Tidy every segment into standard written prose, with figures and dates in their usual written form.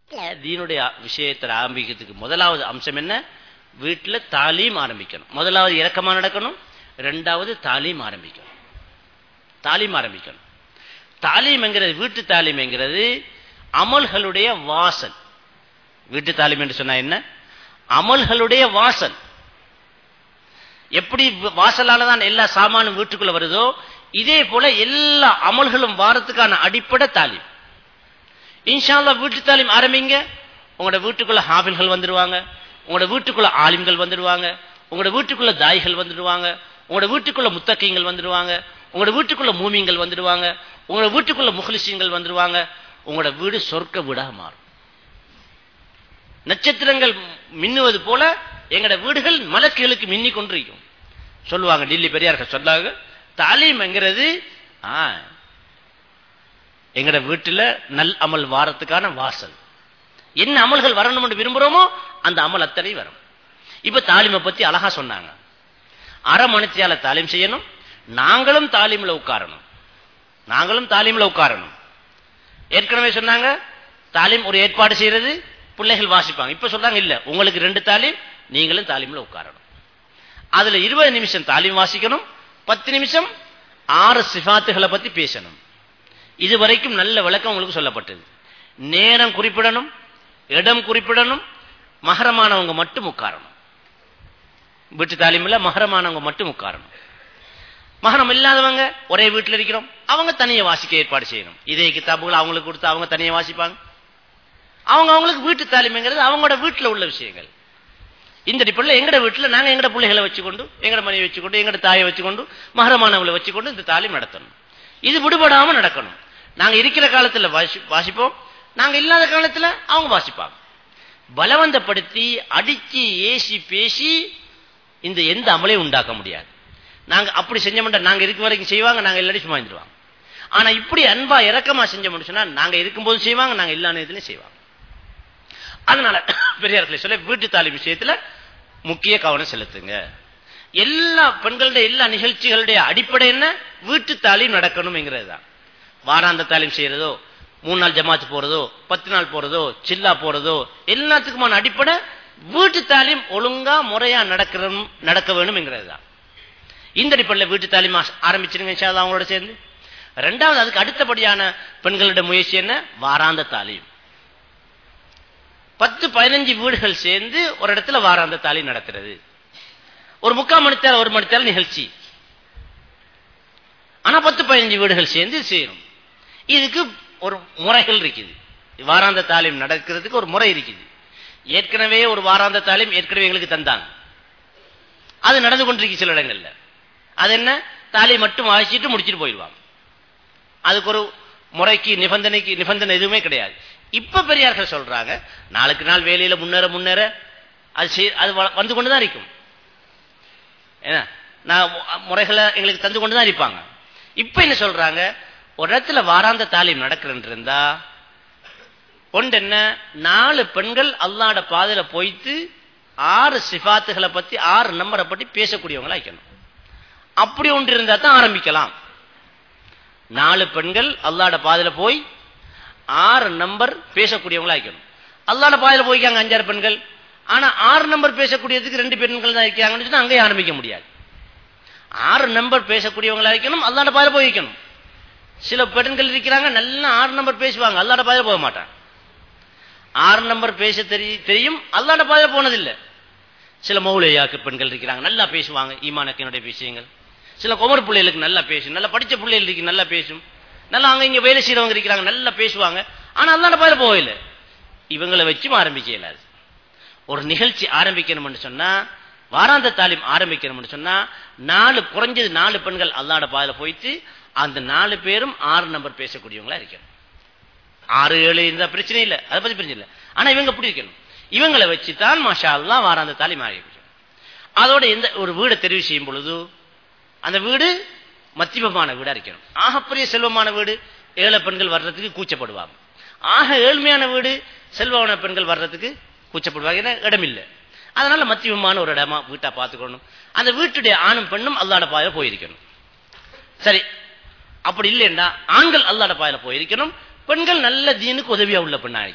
தீனுடைய விஷயத்தை ஆரம்பிக்கிறதுக்கு முதலாவது அம்சம் என்ன? வீட்டில் தாலீம் ஆரம்பிக்கணும். முதலாவது இரக்கமா நடக்கணும், இரண்டாவது தாலீம் ஆரம்பிக்கணும். தாலீம் என்கிறது, வீட்டு தாலீம் என்கிறது அமல்களுடைய வாசல். வீட்டு தாலீம் என்று சொன்னா என்ன? அமல்களுடைய வாசல். எப்படி வாசலாலதான் எல்லா சாமானும் வீட்டுக்குள்ள வருதோ, இதே போல எல்லா அமல்களும் வாரத்துக்கான அடிப்படை தாலீம். இன்ஷா அல்லாஹ் வீட்டு தாலீம் ஆரம்பிங்க. உங்களோட வீட்டுக்குள்ள ஹாஃபில்கள் வந்துடுவாங்க, உங்களோட வீட்டுக்குள்ள ஆலிம்கள் வந்துடுவாங்க, உங்களோட வீட்டுக்குள்ள தாய்கள் வந்துடுவாங்க, உங்களோட வீட்டுக்குள்ள முத்தகீங்கள் வந்துடுவாங்க, உங்களோட வீட்டுக்குள்ள மூமிங்கள் வந்துடுவாங்க, உங்களோட வீட்டுக்குள்ள முஹ்லிசீன்கள் வந்துடுவாங்க. உங்களோட வீடு சொர்க்க வீடாக மாறும். நட்சத்திரங்கள் மின்னுவது போல எங்கட வீடுகள் மலக்குகளுக்கு மின்னி கொண்டிருக்கும். சொல்லுவாங்க, டில்லி பெரியார்கள் சொன்னாங்க, தாலீம் என்கிறது எங்கட வீட்டுல நல் அமல் வாரத்துக்கான வாசல். என்ன அமல்கள் வரணும் என்று விரும்புறோமோ அந்த அமல் அத்தனை வரும். இப்ப தாலீமை பத்தி அழகா சொன்னாங்க. அரை மணித்தியால தாலீம் செய்யணும். நாங்களும் தாலீம்ல உட்காரணும். ஏற்கனவே சொன்னாங்க, தாலீம் ஒரு ஏற்பாடு செய்யறது, பிள்ளைகள் வாசிப்பாங்க. இப்ப சொல்றாங்க, இல்ல, உங்களுக்கு 2 தாலீம், நீங்களும் தாலீம்ல உட்காரணும். அதுல 20 நிமிஷம் தாலீம் வாசிக்கணும், 10 நிமிஷம் 6 சிஃபாத்துகளை பத்தி பேசணும். இதுவரைக்கும் நல்ல விளக்கம் உங்களுக்கு சொல்லப்பட்டது. நேரம் குறிப்பிடணும், இடம் குறிப்பிடணும், மஹரமானவங்க மட்டும் உட்காரணும். வீட்டு தாலீம்ல மஹரமானவங்க மட்டும் உட்காரணும். மஹரம் இல்லாதவங்க ஒரே வீட்டில் இருக்கிறோம், அவங்க தனியை வாசிக்க ஏற்பாடு செய்யணும். இதே கிதாபுகள் அவங்களுக்கு கொடுத்து அவங்க தனியை வாசிப்பாங்க. அவங்களுக்கு வீட்டு தாலீம்ங்கிறது அவங்களோட வீட்டில் உள்ள விஷயங்கள். இந்த அடிப்படையில் எங்கட வீட்டில் நாங்கள் எங்கட பிள்ளைகளை வச்சுக்கொண்டு, எங்கட மனைவி வச்சுக்கொண்டு, எங்கட தாயை வச்சுக்கொண்டு, மஹரமானவங்களை வச்சுக்கொண்டு இந்த தாலீம் நடத்தணும். இது விடுபடாம நடக்கணும். நாங்க இருக்கிற காலத்தில் வாசிப்போம், நாங்க இல்லாத காலத்தில் அவங்க வாசிப்பாங்க. பலவந்தப்படுத்தி அடிச்சு ஏசி பேசி இந்த எந்த அமலையும் உண்டாக்க முடியாது. நாங்க அப்படி செஞ்சோம்னா நாங்க இருக்கும் வரைக்கும் செய்வாங்க, நாங்க எல்லாரும் சும்மா இருந்துருவாங்க. ஆனா இப்படி அன்பா இறக்கமா செஞ்சோம்னு சொன்னா நாங்க இருக்கும்போது செய்வாங்க, நாங்க எல்லா நேரத்திலையும் செய்வாங்க. அதனால பெரியார்களை சொல்ல, வீட்டு தாலீம் விஷயத்துல முக்கிய கவனம் செலுத்துங்க. எல்லா பெண்களுடைய எல்லா நிகழ்ச்சிகளுடைய அடிப்படை என்ன? வீட்டு தாலீம் நடக்கணும்ங்கிறது தான். வாராந்த தாலீம் செய்யறதோ, 3 நாள் ஜமாத்து போறதோ, 10 நாள் போறதோ, சில்லா போறதோ, எல்லாத்துக்குமான அடிப்படை வீட்டு தாலீம் ஒழுங்கா முறையா நடக்க வேணும்ங்கிறது தான். இந்த அடிப்படையில் வீட்டு தாலீம் ஆரம்பிச்சிருங்க இன்ஷா அல்லாஹ் அவங்களோட சேர்ந்து. ரெண்டாவது, அதுக்கு அடுத்தபடியான பெண்களுடைய முயற்சி என்ன? வாராந்த தாலீம். 10-15 வீடுகள் சேர்ந்து ஒரு இடத்துல வாராந்த தாலீம் நடத்துறது. ஒரு 3/4 மணி நேரம் 1 மணி நேரம் நிகழ்ச்சி. ஆனா 10-15 வீடுகள் சேர்ந்து செய்யணும். இதுக்கு ஒரு முறைகள் இருக்குது. வாராந்த தாலீம் நடக்கிறதுக்கு ஒரு முறை இருக்குது. ஏற்கனவே ஒரு வாராந்த தாலீம் ஏற்கனவே எங்களுக்கு தந்தாங்க. அது நடந்து கொண்டிருக்கு சில இடங்கள்ல. அது என்ன? தாலீம் மட்டும் வாசிச்சுட்டு முடிச்சுட்டு போயிடுவாங்க. அதுக்கு ஒரு முறைக்கு நிபந்தனை எதுவுமே கிடையாது. இப்ப பெரியார்கள் சொல்றாங்க, நாளுக்கு நாள் வேலையில முன்னேற அது வந்து கொண்டுதான் இருக்கும். ஏன்னா முறைகளை எங்களுக்கு தந்து கொண்டுதான் இருப்பாங்க. இப்ப என்ன சொல்றாங்க, ஒரு இடத்துல வாராந்த தாலீம் நடக்கிறன்னு இருந்தா ஒன்று என்ன, 4 பெண்கள் அல்லாஹ்வுடைய பாதையில போயிட்டு 6 சிஃபாத்துகளை பத்தி 6 நம்பரை பத்தி பேசக்கூடியவங்களா இருக்கணும். அப்படி ஒன்று இருந்தா தான் ஆரம்பிக்கலாம். 4 பெண்கள் அல்லாஹ்வுடைய பாதையில போய் 6 நம்பர் பேசக்கூடியவங்களா இருக்கணும். அல்லாஹ்வுடைய பாதையில போய்க்காங்க 5-6 பெண்கள், ஆனா 6 நம்பர் பேசக்கூடியதுக்கு 2 பெண்கள் தான் இருக்காங்கன்னு சொன்னா அங்கேயே ஆரம்பிக்க முடியாது. 6 நம்பர் பேசக்கூடியவங்களா இருக்கணும், அல்லாஹ்வுடைய பாதையில போய் இருக்கணும். சில பெண்கள் இருக்கிறாங்க, நல்லா 6 நம்பர் பேசுவாங்க, அல்லாஹ்வுடைய பாதையில போக மாட்டாங்க. 6 நம்பர் பேச தெரியும், அல்லாஹ்வுடைய பாதையில போனதில்லை. சில மௌலையாக்கு பெண்கள் இருக்கிறாங்க, நல்லா பேசுவாங்க ஈமானுடைய விஷயங்கள். சில குமர் பிள்ளைகளுக்கு நல்லா பேசும், நல்லா படிச்ச பிள்ளைகளுக்கு நல்லா பேசும், நல்லா அங்க இங்க வேலை செய்யறவங்க இருக்கிறாங்க, நல்லா பேசுவாங்க, ஆனா அல்லாஹ்வுடைய பாதையில போகல. இவங்களை வச்சும் ஆரம்பிக்க இயலாது. ஒரு நிகழ்ச்சி ஆரம்பிக்கணும்னு சொன்னா, வாராந்த தாலீம் ஆரம்பிக்கணும்னு சொன்னா, குறைஞ்சது 4 பெண்கள் அல்லாஹ்வுடைய பாதையில போயிட்டு அந்த 4 பேரும் 6 நம்பர் பேசக்கூடியவங்களா இருக்கணும். 6-7 இருந்தா பிரச்சனை இல்லை, அதை பத்தி பிரச்சனை இல்லை. ஆனா இவங்க எப்படி இருக்கணும், இவங்களை வச்சுதான் மாஷா அல்லாஹ் வாராந்த தாலீம் ஆரம்பிக்கணும். அதோட எந்த ஒரு வீடை தெரிவு செய்யும் பொழுது அந்த வீடு மத்தியமமான வீடா இருக்கணும். ஆகப்பெரிய செல்வமான வீடு 7 பெண்கள் வர்றதுக்கு கூச்சப்படுவாங்க. ஆக ஏழ்மையான வீடு செல்வமான பெண்கள் வர்றதுக்கு கூச்சப்படுவாங்க, ஏன்னா இடம் இல்லை. அதனால மத்தியமமான ஒரு இடமா வீட்டா பார்த்துக்கணும். அந்த வீட்டுடைய ஆணும் பெண்ணும் அல்லாஹ்வுடைய பாதையில போயிருக்கணும். சரி, அப்படி இல்லைன்னா ஆண்கள் அல்லாஹ்வுடைய பாதையில போயிருக்கணும், பெண்கள் நல்ல தீனுக்கு உதவியா உள்ள பெண்ணா இருக்கணும்.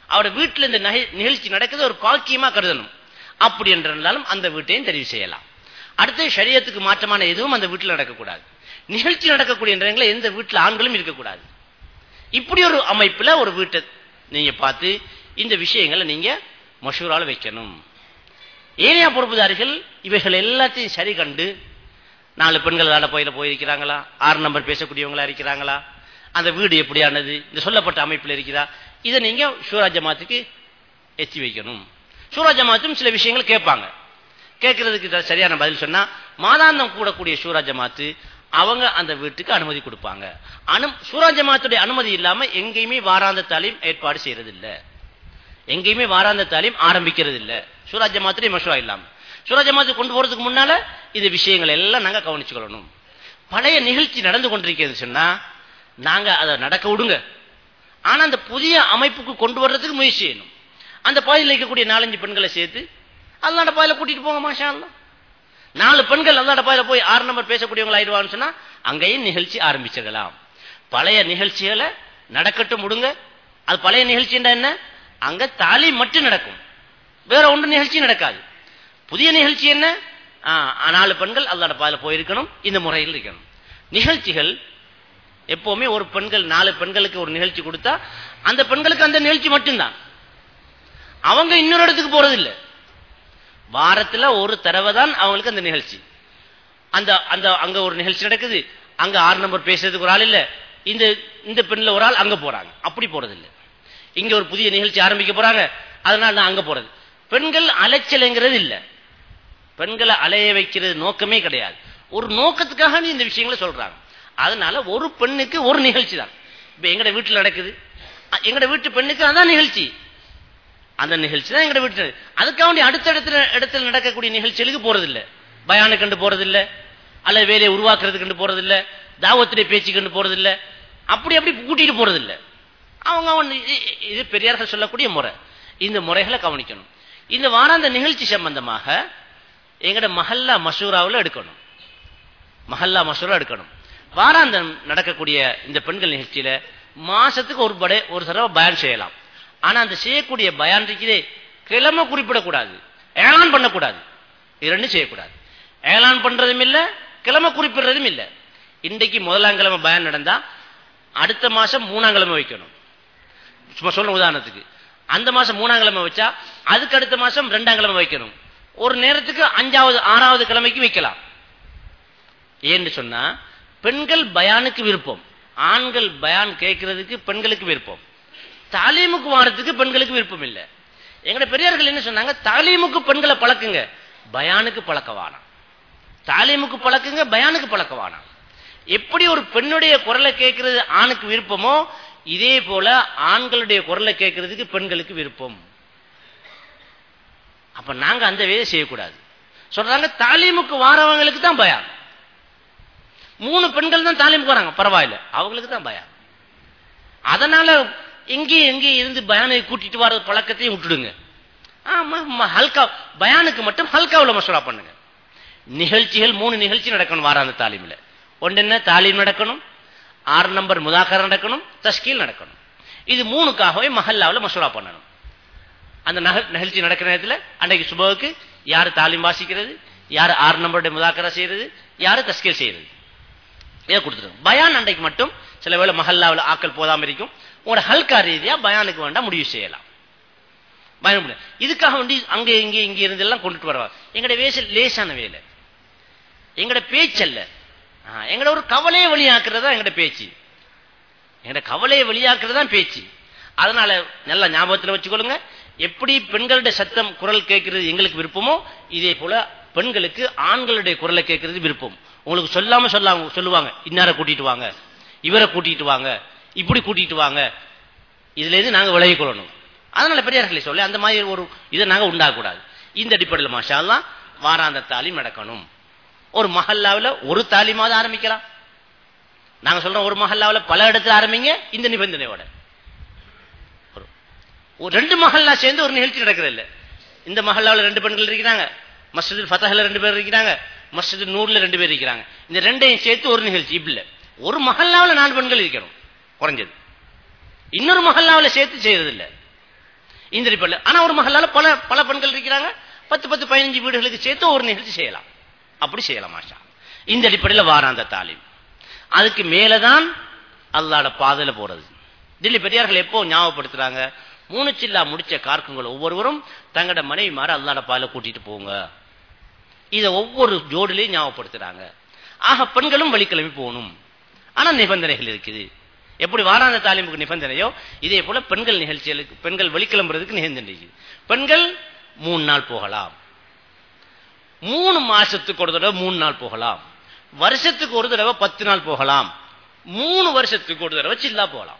அவரோட வீட்டில் இந்த நிகழ்ச்சி நடக்கிறது ஒரு பாக்கியமா கருதணும். அப்படி என்றாலும் அந்த வீட்டையும் தெரிவு செய்யலாம். அடுத்து ஷரியத்துக்கு மாற்றமான எதுவும் அந்த வீட்டில் நடக்கக்கூடாது. நிகழ்ச்சி நடக்கக்கூடிய நேரங்களில் எந்த வீட்டில் ஆண்களும் இருக்கக்கூடாது. இப்படி ஒரு அமைப்புல ஒரு வீட்டை நீங்க பார்த்து இந்த விஷயங்களை நீங்க மஷூரால வைக்கணும். ஏனையா பொறுப்புதாரிகள் இவைகள் எல்லாத்தையும் சரி கண்டு 4 பெண்கள் தாண்ட போயிருக்கிறாங்களா, 6 நம்பர் பேசக்கூடியவங்களா இருக்கிறாங்களா, அந்த வீடு எப்படியானது இந்த சொல்லப்பட்ட அமைப்பில் இருக்கிறா, இதை நீங்க ஷூரா ஜமாத்துக்கு எச்சி வைக்கணும். ஷூரா ஜமாத்தும் சில விஷயங்கள் கேட்பாங்க. கேட்கறதுக்கு சரியான பதில் சொன்னா மாதாந்தம் கூடக்கூடிய ஷூரா ஜமாத்து அவங்க அந்த வீட்டுக்கு அனுமதி கொடுப்பாங்க. ஷூரா ஜமாத்துடைய அனுமதி இல்லாம எங்கேயுமே வாராந்த தாலீம் ஏற்பாடு செய்யறது இல்ல, எங்கேயுமே வாராந்த தாலீம் ஆரம்பிக்கிறது இல்ல. ஷூரா ஜமாத்துடைய மஷூரா இல்லாம ஷூரா ஜமாத்து கொண்டு போறதுக்கு முன்னால இந்த விஷயங்கள் எல்லாம் நாங்க கவனிச்சுக்கொள்ளணும். பழைய நிகழ்ச்சி நடந்து கொண்டிருக்கிறது சொன்னா நாங்க அதை நடக்க விடுங்க. ஆனா அந்த புதிய அமைப்புக்கு கொண்டு வர்றதுக்கு முயற்சி செய்யணும். அந்த பாதையில் இருக்கக்கூடிய 4-5 பெண்களை சேர்த்து அல்லாஹ்வுடைய பாதையில கூட்டிட்டு போங்க. மாஷா அல்லாஹ் 4 பெண்கள் அல்லாஹ்வுடைய பாதையில போய் 6 நம்பர் பேசக்கூடியவங்க ஆயிடுவான்னு சொன்னா அங்கேயும் நிகழ்ச்சி ஆரம்பிச்சிடலாம். பழைய நிகழ்ச்சிகளை நடக்கட்டும் விடுங்க. அது பழைய நிகழ்ச்சி என்ன, அங்க தாலீம் மட்டும் நடக்கும், வேற ஒன்று நிகழ்ச்சி நடக்காது. புதிய நிகழ்ச்சி என்ன, 4 பெண்கள் அல்லாஹ்வுடைய பாதையில போயிருக்கணும், இந்த முறையில் இருக்கணும். நிகழ்ச்சிகள் எப்பவுமே ஒரு பெண்கள் 4 பெண்களுக்கு ஒரு நிகழ்ச்சி கொடுத்தா அந்த பெண்களுக்கு அந்த நிகழ்ச்சி மட்டும்தான், அவங்க இன்னொரு இடத்துக்கு போறதில்லை. வாரத்துல ஒரு தடவை தான் அவங்களுக்கு அந்த நிகழ்ச்சி. அங்க ஒரு நிகழ்ச்சி நடக்குது, அங்க 6 நம்பர் பேசுறதுக்கு ஒரு ஆள் இல்ல, இந்த பெண்ல ஒரு ஆள் அங்க போறாங்க, அப்படி போறதில்லை. இங்க ஒரு புதிய நிகழ்ச்சி ஆரம்பிக்க போறாங்க, அதனால நான் அங்க போறது. பெண்கள் அலைச்சலைங்கிறது இல்ல, பெண்களை அலைய வைக்கிறது நோக்கமே கிடையாது. ஒரு நோக்கத்துக்காக இந்த விஷயங்களை சொல்றாங்க. அதனால ஒரு பெண்ணுக்கு ஒரு நிகழ்ச்சி தான். இப்ப எங்கட வீட்டுல நடக்குது, எங்கட வீட்டு பெண்ணுக்கு அதான் நிகழ்ச்சி, அந்த நிகழ்ச்சி தான் எங்கட வீட்டு. அதுக்காக அடுத்த இடத்துல நடக்கக்கூடிய நிகழ்ச்சிகளுக்கு போறதில்லை, பயானு கண்டு போறதில்லை, அல்லது வேலையை உருவாக்குறது கண்டு போறதில்லை, தாவத்துடைய பேச்சு கண்டு போறதில்லை, அப்படி கூட்டிட்டு போறதில்லை. அவங்க இது பெரியார்கள் சொல்லக்கூடிய முறை. இந்த முறைகளை கவனிக்கணும். இந்த வாராந்த நிகழ்ச்சி சம்பந்தமாக எங்கட மஹல்லா மஷூராவில் எடுக்கணும். மஹல்லா மஷூரா எடுக்கணும். வாராந்தம் நடக்கக்கூடிய இந்த பெண்கள் நிகழ்ச்சியில மாசத்துக்கு ஒரு தடவை பயான் செய்யலாம். ஆனா அந்த செய்யக்கூடிய பயான் இருக்கிறே கிழமை குறிப்பிடக்கூடாது, ஏலான் பண்ணக்கூடாது. இரண்டு செய்யக்கூடாது. ஏலான் பண்றதும் இல்ல, கிழமை குறிப்பிடுறதும் இல்ல. இன்றைக்கு 1ஆம் கிழமை பயான் நடந்தா அடுத்த மாசம் 3ஆம் கிழமை வைக்கணும். சும்மா சொல்ற உதாரணத்துக்கு, அந்த மாசம் 3ஆம் கிழமை வச்சா அதுக்கு அடுத்த மாசம் 2ஆம் கிழமை வைக்கணும். ஒரு நேரத்துக்கு 5வது 6வது கிழமைக்கு வைக்கலாம். ஏன்னு சொன்னா பெண்கள் பயானுக்கு விருப்பம், ஆண்கள் பயான் கேட்கறதுக்கு பெண்களுக்கு விருப்பம், தாலீமுக்கு வாரத்துக்கு பெண்களுக்கு விருப்பம் இல்லை. எங்கட பெரியார்கள் என்ன சொன்னாங்க, தாலீமுக்கு பெண்களை பழக்குங்க, பயானுக்கு பழக்கவானா. தாலீமுக்கு பழக்குங்க, பயானுக்கு பழக்கவானா. எப்படி ஒரு பெண்ணுடைய குரலை கேட்கறது ஆணுக்கு விருப்பமோ, இதே போல ஆண்களுடைய குரலை கேட்கறதுக்கு பெண்களுக்கு விருப்பம். அப்ப நாங்க அந்த வேலை செய்யக்கூடாது. சொல்றாங்க தாலீமுக்கு வாரவங்களுக்கு தான் பயான். 3 பெண்கள் தான் தாலீமுக்கு வராங்க, பரவாயில்ல, அவங்களுக்கு தான் பயான். அதனால எங்கே இருந்து பயானை கூட்டிட்டு வர பழக்கத்தையும் விட்டுடுங்க. ஹல்கா பயானுக்கு மட்டும் ஹல்காவில் மசூரா பண்ணுங்க. நிகழ்ச்சிகள் 3 நிகழ்ச்சி நடக்கணும் வாராந்த தாலீமில். ஒன்று என்ன, தாலீம் நடக்கணும், 6 நம்பர் முதாக்கரா நடக்கணும், தஸ்கீல் நடக்கணும். இது 3க்காகவே மஹல்லாவில் மசூரா பண்ணணும். அந்த நிகழ்ச்சி நடக்கிற நேரத்தில் அன்றைக்கு சுபவுக்கு யாரு தாலீம் வாசிக்கிறது, யாரு 6 நம்பருடைய முதாக்கரா செய்யறது, யாரு தஸ்கீல் செய்யறது, இதை கொடுத்துருங்க. பயான் அன்றைக்கு மட்டும் சில வேளை மஹல்லாவில் ஆக்கள் போதாம இருக்கும், உங்களோட ஹல்கா ரீதியா பயானுக்கு வேண்டாம் முடிவு செய்யலாம். இதுக்காக வேண்டி அங்க இங்க இருந்து எல்லாம் கொண்டுட்டு வருவாங்க. எங்கட லேசான வேலை, எங்கட பேச்சல்ல, எங்கட ஒரு கவலையை வெளியாக்குறதா எங்கட பேச்சு, எங்கட கவலையை வெளியாக்குறதா பேச்சு. அதனால நல்ல ஞாபகத்தில் வச்சுக்கொள்ளுங்க, எப்படி பெண்களுடைய சத்தம் குரல் கேட்கறது எங்களுக்கு விருப்பமோ, இதே போல பெண்களுக்கு ஆண்களுடைய குரலை கேட்கறது விருப்பம். உங்களுக்கு சொல்லாம சொல்லுவாங்க, இன்னார கூட்டிட்டு வாங்க, இவரை கூட்டிட்டு வாங்க, இப்படி கூட்டிட்டு வாங்க, இதுல இருந்து நாங்க விலகிக் கொள்ளணும். அதனால பெரியார்களை சொல்ல அந்த மாதிரி ஒரு இதை நாங்க உண்டாகக்கூடாது. இந்த அடிப்படையில் மாஷா அல்லாஹ் வாராந்த தாலீம் நடக்கணும். ஒரு மஹல்லாவில் ஒரு தாலீமாவது ஆரம்பிக்கலாம். நாங்க சொல்றோம் ஒரு மஹல்லாவில் பல இடத்துல ஆரம்பிங்க, இந்த நிபந்தனையோட. 2 மஹல்லா சேர்ந்து ஒரு நிகழ்ச்சி நடக்கிறது இல்லை. இந்த மஹல்லாவில் 2 பெண்கள் இருக்கிறாங்க, மஸ்ஜிதுல் ஃபதஹ்ல 2 பேர் இருக்கிறாங்க, மஸ்ஜிது நூர்ல 2 பேர் இருக்கிறாங்க. இந்த 2ஐயும் சேர்த்து ஒரு நிகழ்ச்சி இல்ல. ஒரு மஹல்லாவில் 4 பெண்கள் இருக்கணும் குறைஞ்சது. இன்னொரு மஹல்லாவில் சேர்த்து செய்யறது இல்லை. இந்த அடிப்படையில். ஆனா ஒரு மஹல்லால பல பல பெண்கள் இருக்கிறாங்க, 10-15 வீடுகளுக்கு சேர்த்து ஒரு நிகழ்ச்சி செய்யலாம், அப்படி செய்யலாம். மாஷா இந்த அடிப்படையில் வாராந்த தாலீம். அதுக்கு மேலதான் அல்லாஹ்வுடைய பாதையில போறது. தில்லி பெரியார்கள் எப்போ ஞாபகப்படுத்துறாங்க, 3 சில்லா முடிச்ச கார்க்குங்கள் ஒவ்வொருவரும் தங்களோட மனைவி மாற அல்லாஹ்வுடைய பாதையில கூட்டிட்டு போங்க. இதை ஒவ்வொரு ஜோடிலையும் ஞாபகப்படுத்துறாங்க. ஆக பெண்களும் வழிக்கிழமை போகணும். ஆனா நிபந்தனைகள் இருக்குது. எப்படி வாராந்த தாலீமுக்கு நிபந்தனையோ இதே போல பெண்கள் நிகழ்ச்சிகளுக்கு, பெண்கள் வெளிக்கிளம்புறதுக்கு நிபந்தனை இருக்குது. பெண்கள் 3 நாள் போகலாம், 3 மாசத்துக்கு ஒரு தடவை 3 நாள் போகலாம், வருஷத்துக்கு ஒரு தடவை 10 நாள் போகலாம், 3 வருஷத்துக்கு ஒரு தடவை சில்லா போகலாம்.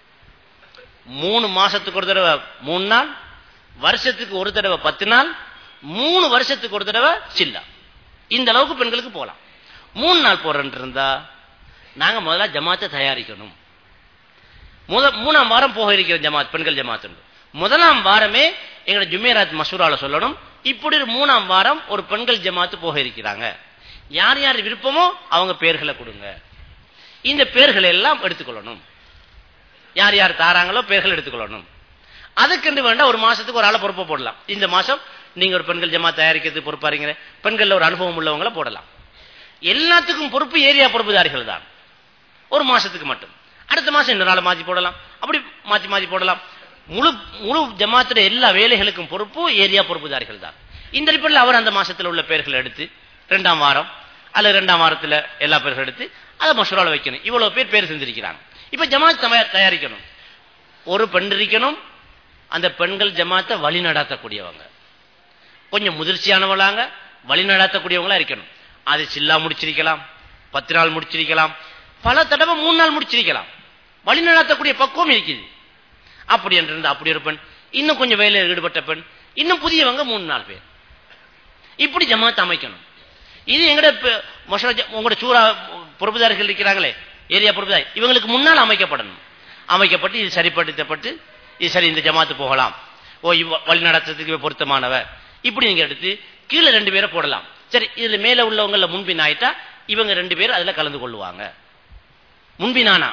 3 மாசத்துக்கு ஒரு தடவை 3 நாள், வருஷத்துக்கு ஒரு தடவை 10 நாள், 3 வருஷத்துக்கு ஒரு தடவை சில்லா. இந்த அளவுக்கு பெண்களுக்கு போகலாம். 3 நாள் போறேன் இருந்தா நாங்க முதல்ல ஜமாத்தை தயாரிக்கணும். 3ஆம் வாரம் போக இருக்கிற ஜமாத், பெண்கள் ஜமாத். முதலாம் வாரமே எங்களோட ஜுமேராத் மசூரால சொல்லணும், இப்படி 3ஆம் வாரம் ஒரு பெண்கள் ஜமாத்து போக இருக்கிறாங்க, யார் யார் விருப்பமோ அவங்க பேர்களை கொடுங்க. இந்த பேர்களை எல்லாம் எடுத்துக்கொள்ளணும். யார் யார் தாராங்களோ பேர்கள் எடுத்துக்கொள்ளணும். அதுக்கு வேண்டாம் ஒரு மாசத்துக்கு ஒரு ஆளை பொறுப்பை போடலாம். இந்த மாசம் நீங்க ஒரு பெண்கள் ஜமாத் தயாரிக்கிறதுக்கு பொறுப்பாருங்க, பெண்கள் ஒரு அனுபவம் உள்ளவங்களை போடலாம். எல்லாத்துக்கும் பொறுப்பு ஏரியா பொறுப்புதாரிகள் தான். ஒரு மாசத்துக்கு மட்டும், அடுத்த மாசம் இன்னொரு நாள் மாற்றி போடலாம், அப்படி மாற்றி மாற்றி போடலாம். முழு முழு ஜமாத்துடைய எல்லா வேலைகளுக்கும் பொறுப்பு ஏரியா பொறுப்புதாரிகள் தான். இந்த அடிப்படையில் அவர் அந்த மாசத்துல உள்ள பேர்களை எடுத்து 2ஆம் வாரம் அல்லது 2ஆம் வாரத்துல எல்லா பேர்கள் எடுத்து அதை மசூரால வைக்கணும். இவ்வளவு பேர் செஞ்சிருக்கிறாங்க. இப்ப ஜமாத் தயாரிக்கணும், ஒரு பெண் இருக்கணும். அந்த பெண்கள் ஜமாத்தை வழி நடாத்தக்கூடியவங்க, கொஞ்சம் முதிர்ச்சியானவளாங்க, வழி நடாத்தக்கூடியவங்களா இருக்கணும். அது சில்லா முடிச்சிருக்கலாம், 10 நாள் முடிச்சிருக்கலாம், பல தடவை 3 நாள் முடிச்சிருக்கலாம். வழி நடாத்தக்கூடிய பக்குவம் இருக்குது. அப்படி என்று அப்படி ஒரு பெண், இன்னும் கொஞ்சம் வேலையில் ஈடுபட்ட பெண், இன்னும் புதியவங்க 3-4 பேர், இப்படி ஜமாத் அமைக்கணும். இது எங்கட உங்களோட சூறா பொறுப்புதாரிகள் இருக்கிறாங்களே, ஏரியா பொறுப்புதாரி, இவங்களுக்கு முன்னால் அமைக்கப்படணும். அமைக்கப்பட்டு இது சரிப்படுத்தப்பட்டு இது சரி, இந்த ஜமாத்து போகலாம், ஓ வழி நடத்துறதுக்கு பொருத்தமானவ, இப்படி நீங்க எடுத்து கீழே 2 பேரை போடலாம். சரி, இதுல மேல உள்ளவங்கள முன்பின் ஆயிட்டா இவங்க 2 பேர் அதுல கலந்து கொள்ளுவாங்க. முன்பினானா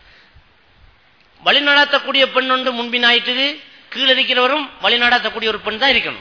வழி நடாத்தக்கூடிய பெண் ஒன்று முன்பின் ஆயிட்டது, கீழே இருக்கிறவரும் வழி நடாத்தக்கூடிய ஒரு பெண் தான் இருக்கணும்.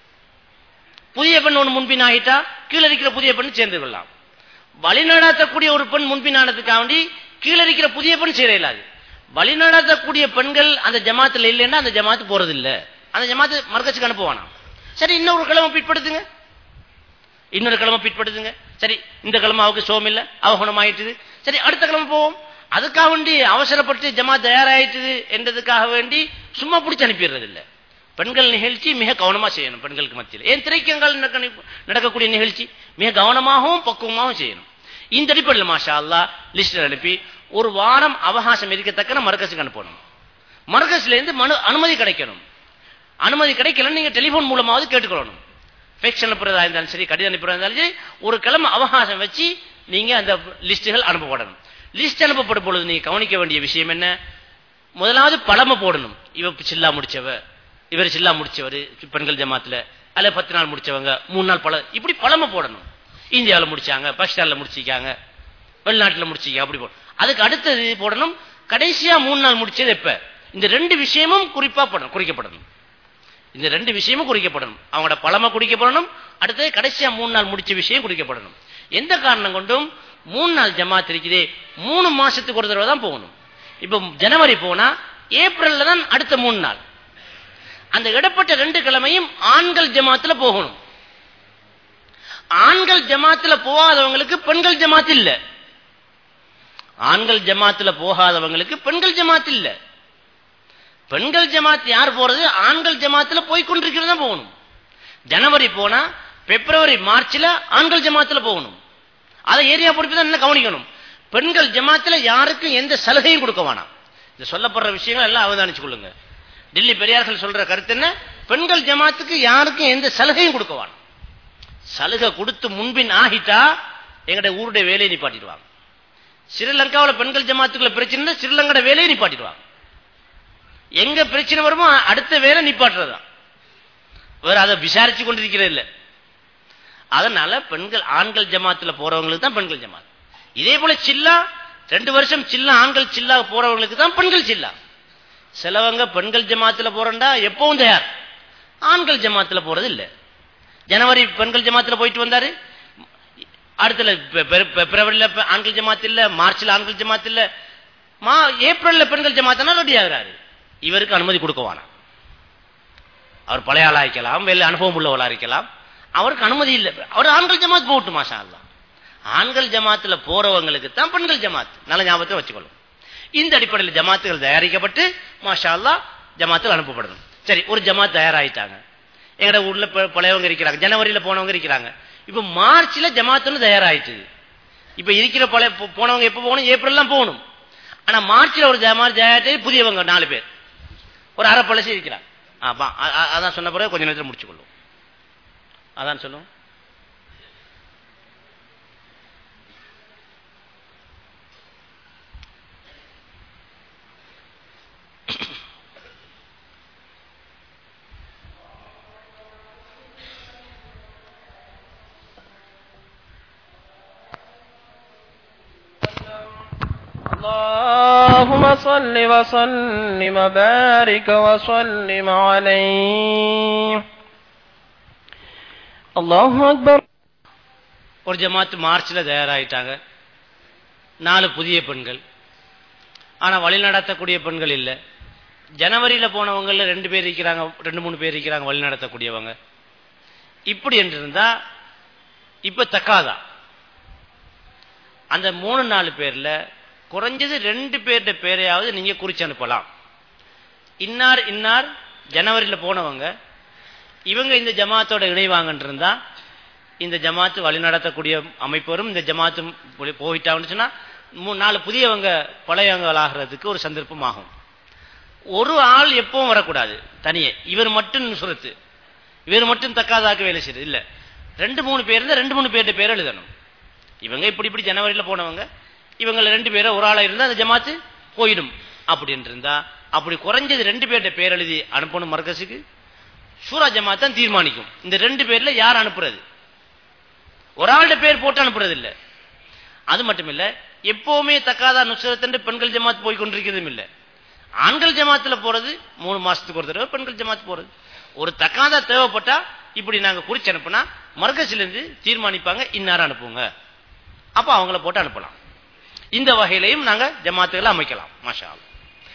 புதிய பெண் ஒன்று முன்பின் ஆகிட்டா கீழே இருக்கிற புதிய பெண் சேர்ந்து கொள்ளலாம். வழி நடாத்தக்கூடிய ஒரு பெண் முன்பினானதுக்காக வேண்டி கீழே இருக்கிற புதிய பெண் சேர இயலாது. வழி நடாத்தக்கூடிய பெண்கள் அந்த ஜமாத்துல இல்லைன்னா அந்த ஜமாத்து போறது இல்ல, அந்த ஜமாத்து மர்கஸுக்கு அனுப்புவானா. சரி, இன்னொரு கிழமை பிற்படுத்துங்க, இன்னொரு கிழமை பிற்படுத்துங்க. சரி, இந்த கிழமை அவருக்கு சோம் இல்ல, அவகுணம் ஆயிட்டுது, சரி அடுத்த கிழமை போவோம். அதுக்காக வேண்டி அவசரப்பட்டு ஜமாத் தயாராயிட்டுது என்றதுக்காக வேண்டி சும்மா பிடிச்சி அனுப்பிடுறது இல்ல. பெண்கள் நிகழ்ச்சி மிக கவனமா செய்யணும். பெண்களுக்கு மத்தியில் ஏன் திரைக்கங்கள் நடக்கக்கூடிய நிகழ்ச்சி மிக கவனமாகவும் பக்குவமாகவும் செய்யணும். இந்த அடிப்படையில் மாஷா அல்லாஹ் லிஸ்ட் அனுப்பி ஒரு வாரம் அவகாசம் இருக்கத்தக்க மர்கஸுக்கு அனுப்பணும். மர்கஸ்ல இருந்து அனுமதி கிடைக்கணும். அனுமதி கிடைக்கல நீங்க டெலிபோன் மூலமாவது கேட்டுக்கொள்ளணும். ஃபேக்ஸ் அனுப்புறதா இருந்தாலும் சரி, கடிதம் அனுப்புறதா இருந்தாலும் சரி, ஒரு கிழமை அவகாசம் வச்சு நீங்க அந்த லிஸ்டுகள் அனுப்பப்படணும். லிஸ்ட் அனுப்பப்படும் பொழுது நீங்க கவனிக்க வேண்டிய விஷயம் என்ன, முதலாவது பழமை போடணும். இவ சில்லா முடிச்சவ, இவர் சில்லா முடிச்சவர் பெண்கள் ஜமாத்துல, அல்ல 10 நாள் முடிச்சவங்க, 3 நாள் இப்படி பழமை போடணும். இந்தியாவில் முடிச்சாங்க, பாகிஸ்தான்ல முடிச்சிருக்காங்க, வெளிநாட்டில் முடிச்சிருக்காங்க, அப்படி போடணும். அதுக்கு அடுத்தது போடணும் கடைசியா 3 நாள் முடிச்சது எப்ப, இந்த 2 விஷயமும் குறிப்பா குறிக்கப்படணும். இந்த 2 விஷயமும் குறிக்கப்படணும். அவங்களோட பழமை குறிக்கப்படணும், அடுத்தது கடைசியா 3 நாள் முடிச்ச விஷயம் குறிக்கப்படணும். எந்த காரணம் கொண்டும் 3 நாள் ஜமாத் இருக்குதே 3 மாசத்துக்கு ஒரு தடவை தான் போகணும். இப்ப ஜனவரி போனா ஏப்ரல்ல தான் அடுத்த 3 நாள். அந்த இடப்பட்ட 2 கிழமையும் ஆண்கள் ஜமாத்துல போகணும். ஆண்கள் ஜமாத்துல போகாதவங்களுக்கு பெண்கள் ஜமாத் இல்ல. ஆண்கள் ஜமாத்துல போகாதவங்களுக்கு பெண்கள் ஜமாத் இல்ல. பெண்கள் ஜமாத் யார் போறது, ஆண்கள் ஜமாத்துல போய்கொண்டிருக்கிறது தான் போகணும். ஜனவரி போனா பிப்ரவரி மார்ச்ல ஆண்கள் ஜமாத்துல போகணும். அதை ஏரியா பொறுப்பு தான் என்ன கவனிக்கணும். பெண்கள் ஜமாத்துல யாருக்கும் எந்த சலுகையும் கொடுக்க வேணாம். இந்த சொல்லப்படுற விஷயங்கள் எல்லாம் அவதானிச்சு கொள்ளுங்க. டில்லி பெரியார்கள் சொல்ற கருத்து என்ன, பெண்கள் ஜமாத்துக்கு யாருக்கும் எந்த சலுகையும் கொடுக்க வேணாம். சலுகை கொடுத்து முன்பின் ஆகிட்டா எங்கட ஊருடைய வேலையை நிப்பாட்டிடுவாங்க. ஸ்ரீலங்காவில் பெண்கள் ஜமாத்துக்குள்ள பிரச்சனை, ஸ்ரீலங்கா வேலையை நிப்பாட்டிடுவாங்க. எங்க பிரச்சனை வருமோ அடுத்த வேலை நிப்பாட்டுறதுதான், வேற அதை விசாரிச்சு கொண்டிருக்கிறது இல்லை. அதனால பெண்கள் ஆண்கள் ஜமாத்துல போறவங்களுக்கு தான் பெண்கள் ஜமாத். இதே போல சில்லா 2 வருஷம் சில்லா ஆண்கள் சில்லா போறவங்களுக்கு தான் பெண்கள் சில்லா. சிலவங்க பெண்கள் ஜமாத்துல போறா எப்பவும் தயார், ஆண்கள் ஜமாத்துல போறது இல்ல. ஜனவரி பெண்கள் ஜமாத்துல போயிட்டு வந்தாரு, அடுத்த பிப்ரவரியில ஆண்கள் ஜமாத் இல்ல, மார்ச்ல ஆண்கள் ஜமாத் இல்ல, ஏப்ரல்ல பெண்கள் ஜமாத்னா ரெடி ஆகிறாரு. இவருக்கு அனுமதி கொடுக்கவானா? அவர் பழைய ஆளா இருக்கலாம், வெளில அனுபவம் உள்ளவளா இருக்கலாம், அவருக்கு அனுமதி இல்லை. அவர் ஆண்கள் ஜமாத் போட்டு மாஷா அல்லாஹ். ஆண்கள் ஜமாத்துல போறவங்களுக்கு தான் பெண்கள் ஜமாத், நல்ல ஞாபகத்தை வச்சுக்கொள்ளும். இந்த அடிப்படையில் ஜமாத்துகள் தயாரிக்கப்பட்டு மாஷா அல்லாஹ் ஜமாத்தில் அனுப்பப்படணும். சரி, ஒரு ஜமாத் தயாராயிட்டாங்க, எங்கட ஊர்ல பழையவங்க இருக்கிறாங்க, ஜனவரியில போனவங்க இருக்கிறாங்க, இப்ப மார்ச்ல ஜமாத்துன்னு தயாராயிட்டு. இப்ப இருக்கிற பழைய போனவங்க எப்ப போகணும்? ஏப்ரல்லாம் போகணும். ஆனா மார்ச்ல ஒரு ஜமாத் தயாரிட்டு புதியவங்க 4 பேர் ஒரு அரை பழசி இருக்கிறாங்க. அதான் சொன்ன பிறகு கொஞ்ச நேரத்தில் முடிச்சுக்கொள்ளும். அதான் சொல்லுவோம். اللهم صل وسلم وبارك وسلم عليه. الله أكبر. ஒரு ஜமாத் மார்ச்ல தயாராயிட்டாங்க, 4 புதிய பெண்கள். ஆனா வழி நடத்தக்கூடிய பெண்கள் இல்ல. ஜனவரியில போனவங்க 2 பேர் இருக்கிறாங்க, 2-3 பேர் இருக்கிறாங்க வழி நடத்தக்கூடியவங்க. இப்படி என்று இருந்தா இப்ப தக்காதா அந்த 3-4 பேர்ல குறைஞ்சது 2 பேருடைய பேரையாவது நீங்க குறிச்சு அனுப்பலாம். இன்னார் இன்னார் ஜனவரியில போனவங்க, இவங்க இந்த ஜமாத்தோட இணைவாங்கன்னு இருந்தா இந்த ஜமாத்து வழி நடத்தக்கூடிய அமைப்பரும் இந்த ஜமாத்து போயிட்டாங்கன்னு சொன்னா 4 புதியவங்க பழையவங்க ஆகிறதுக்கு ஒரு சந்தர்ப்பம் ஆகும். ஒரு ஆள் எப்பவும் வரக்கூடாது தனியே, இவர் மட்டும் சுரத்து, இவர் மட்டும் தக்காதாக்க வேலை செய்யுது இல்ல. 2-3 பேர் இருந்தா 2-3 பேருடைய பேர் எழுதணும். இவங்க இப்படி ஜனவரியில போனவங்க, இவங்க 2 பேரை ஒரு ஆளா இருந்தா அந்த ஜமாத்து போயிடும். அப்படி இருந்தா அப்படி குறைஞ்சது 2 பேருடைய பேர் எழுதி அனுப்பணும் மர்கஸுக்கு. சூரா ஜமாத் தான் தீர்மானிக்கும் இந்த 2 பேர்ல யார் அனுப்புறது. ஒரு ஆளுடைய பேர் போட்டு அனுப்புறது இல்ல. அது மட்டும் இல்ல, எப்பவுமே தக்காதா நுஸ்ரத் பெண்கள் ஜமாத் போய் கொண்டிருக்கிறதும் இல்ல. ஆண்கள் ஜமாத்துல போறது 3 மாசத்துக்கு ஒரு தடவை, பெண்கள் ஜமாத் போறது. ஒரு தக்காதா தேவைப்பட்டா இப்படி நாங்க குறிச்சு அனுப்புனா மர்கஸில இருந்து தீர்மானிப்பாங்க, இன்னார அனுப்புங்க, அப்ப அவங்கள போட்டு அனுப்பலாம். இந்த வகையிலையும் நாங்க ஜமாத்துகளை அமைக்கலாம். மாஷா அல்லாஹ்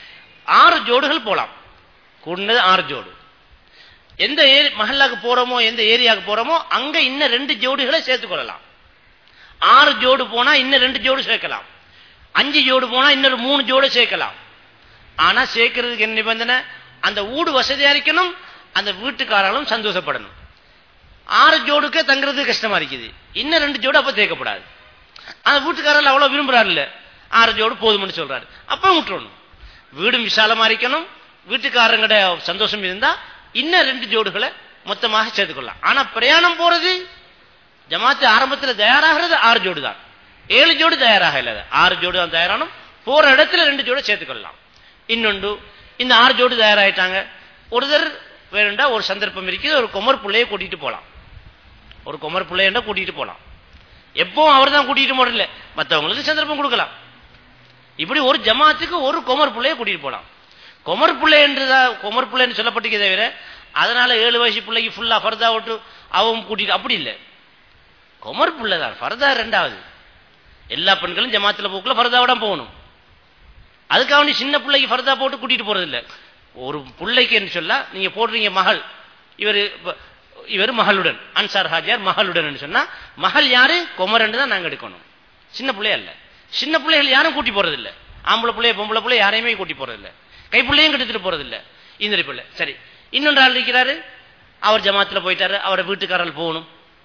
6 ஜோடுகள் போலாம், கூடுனது 6 ஜோடு. எந்த மஹல்லாக்கு போறோமோ, எந்த ஏரியாவுக்கு போறோமோ அங்க இன்னும் 2 ஜோடுகளை சேர்த்துக் கொள்ளலாம். 6 ஜோடு போனா இன்னும் 2 ஜோடு சேர்க்கலாம், 5 ஜோடு போனா இன்னொரு 3 ஜோடு சேர்க்கலாம். ஆனா சேர்க்கிறதுக்கு என்ன நிபந்தனை? அந்த வீடு வசதியா இருக்கணும், அந்த வீட்டுக்காரங்களும் சந்தோஷப்படணும். 6 ஜோடுக்கே தங்குறது கஷ்டமா இருக்குது, இன்னும் 2 ஜோடு அப்ப சேர்க்கப்படாது. அந்த வீட்டுக்காரர்கள் அவ்வளவு விரும்புறாரு இல்ல, 6 ஜோடு போதும்னு சொல்றாரு, அப்ப விட்டுறணும். வீடும் விசாலமா இருக்கணும், வீட்டுக்காரங்கட சந்தோஷம் இருந்தா இன்னும் 2 ஜோடுகளை மொத்தமாக சேர்த்துக்கொள்ளலாம். ஆனா பிரயாணம் போறது ஜமாத்து ஆரம்பத்தில் தயாராகிறது 6 ஜோடு தான், 7 ஜோடு தயாராக இல்ல, 6 ஜோடு தான் தயாரானும். போற இடத்துல 2 ஜோடு சேர்த்துக்கொள்ளலாம். இன்னொன்று, இந்த 6 ஜோடு தயாராயிட்டாங்க, ஒருத்தர் வேணுண்டா ஒரு சந்தர்ப்பம் இருக்குது, ஒரு குமர் பிள்ளையை கூட்டிட்டு போலாம். ஒரு குமர் பிள்ளைய கூட்டிட்டு போலாம். எப்பவும் அவர் தான் கூட்டிட்டு போடல, மற்றவங்களுக்கு சந்தர்ப்பம் கொடுக்கலாம். இப்படி ஒரு ஜமாத்துக்கு ஒரு குமர் பிள்ளைய கூட்டிட்டு போலாம். குமர் பிள்ளை என்று சொல்லப்பட்டிருக்க தவிர அதனால 7 வயசு பிள்ளைக்கு ஃபுல்லா ஃபர்தா விட்டு அவங்க கூட்டிட்டு அப்படி இல்லை. குமர் பிள்ளை தான், ஃபர்தா 2வது. எல்லா பெண்களும் ஜமாத்துல போக்குல ஃபர்தாவோட போகணும். அதுக்காக சின்ன பிள்ளைக்கு ஃபர்தா போட்டு கூட்டிட்டு போறது இல்லை. ஒரு பிள்ளைக்கு என்று சொல்ல நீங்க போடுறீங்க மகள், இவர் மகளுடன், அன்சார் ஹாஜியார் மகளுடன் சொன்னா மகள் யாரு? குமரன் தான் நாங்க எடுக்கணும், சின்ன பிள்ளைய அல்ல. சின்ன பிள்ளைகள் யாரும் கூட்டி போறது இல்ல, ஆம்பளை பிள்ளைய பொம்பளை பிள்ளை யாரையுமே கூட்டி போறது இல்ல, கைப்பிள்ளையும் கெடுத்துட்டு போறது இல்ல. இந்த பிள்ளை சரி. இன்னொன்று ஆள் இருக்கிறாரு, அவர் ஜமாத்துல போயிட்டாரு, அவரை வீட்டுக்காரர்கள் போகணும்.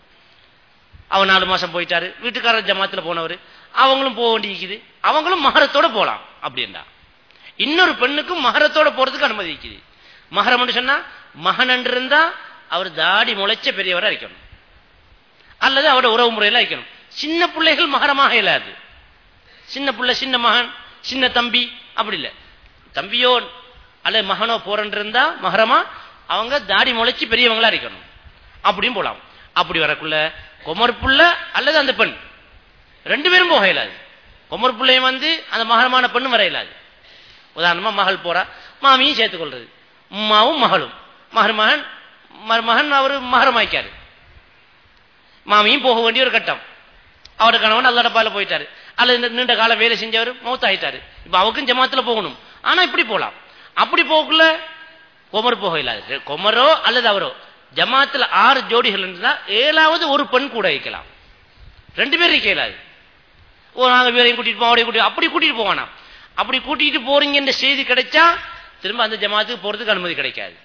அவர் 4 மாசம் போயிட்டாரு, வீட்டுக்காரர் ஜமாத்துல போனவர், அவங்களும் போக வேண்டியிருக்குது, அவங்களும் மகரத்தோட போலாம். அப்படின்னா இன்னொரு பெண்ணுக்கும் மகரத்தோட போறதுக்கு அனுமதி இருக்குது. மகரம் சொன்னா மகன் என்று இருந்தா அவர் தாடி முளைச்ச பெரியவரா இருக்கணும், அல்லது அவரோட உறவு முறையில இருக்கணும். சின்ன பிள்ளைகள் மகரமாக இல்லாது, சின்ன பிள்ளை, சின்ன மகன், சின்ன தம்பி அப்படி இல்லை. தம்பியோ அல்லது மகனோ போறன்னு இருந்தா மகரமா அவங்க தாடி முளைச்சு பெரியவங்களா இருக்கணும், அப்படியும் போலாம். அப்படி வரக்குள்ள குமர் புள்ள அல்லது அந்த பெண் 2 பேரும் போக இயலாது. குமர் பிள்ளையும் அந்த மகரமான பெண்ணும் வர இயலாது. உதாரணமா மகள் போறா, மாமியும் சேர்த்துக் கொள்றது, உம்மாவும் மகளும். மகன் மருமகன் அவர் மகரமாய்க்காரு, மாமியும் போக வேண்டிய ஒரு கட்டம். அவரோட கணவன் அல்ல டப்பால போயிட்டாரு, அல்லது நீண்ட காலம் வேலை செஞ்சவர் மௌத்தாயிட்டாரு. இப்ப அவருக்கும் ஜமாத்துல போகணும். ஆனா இப்படி போலாம். அப்படி போகக்குள்ள கொமர் போக இல்லாது, கொமரோ அல்லது அவரோ ஜமாத்துல 6 ஜோடிகள் இருந்தா 7வது ஒரு பெண் கூட வைக்கலாம். 2 பேர் இருக்க இயலாது. நாங்க வேலையும் கூட்டிட்டு போவோம், அவரையும் கூட்டிட்டு அப்படி கூட்டிட்டு போவானா. அப்படி கூட்டிட்டு போறீங்கன்ற செய்தி கிடைச்சா திரும்ப அந்த ஜமாத்துக்கு போறதுக்கு அனுமதி கிடைக்காது.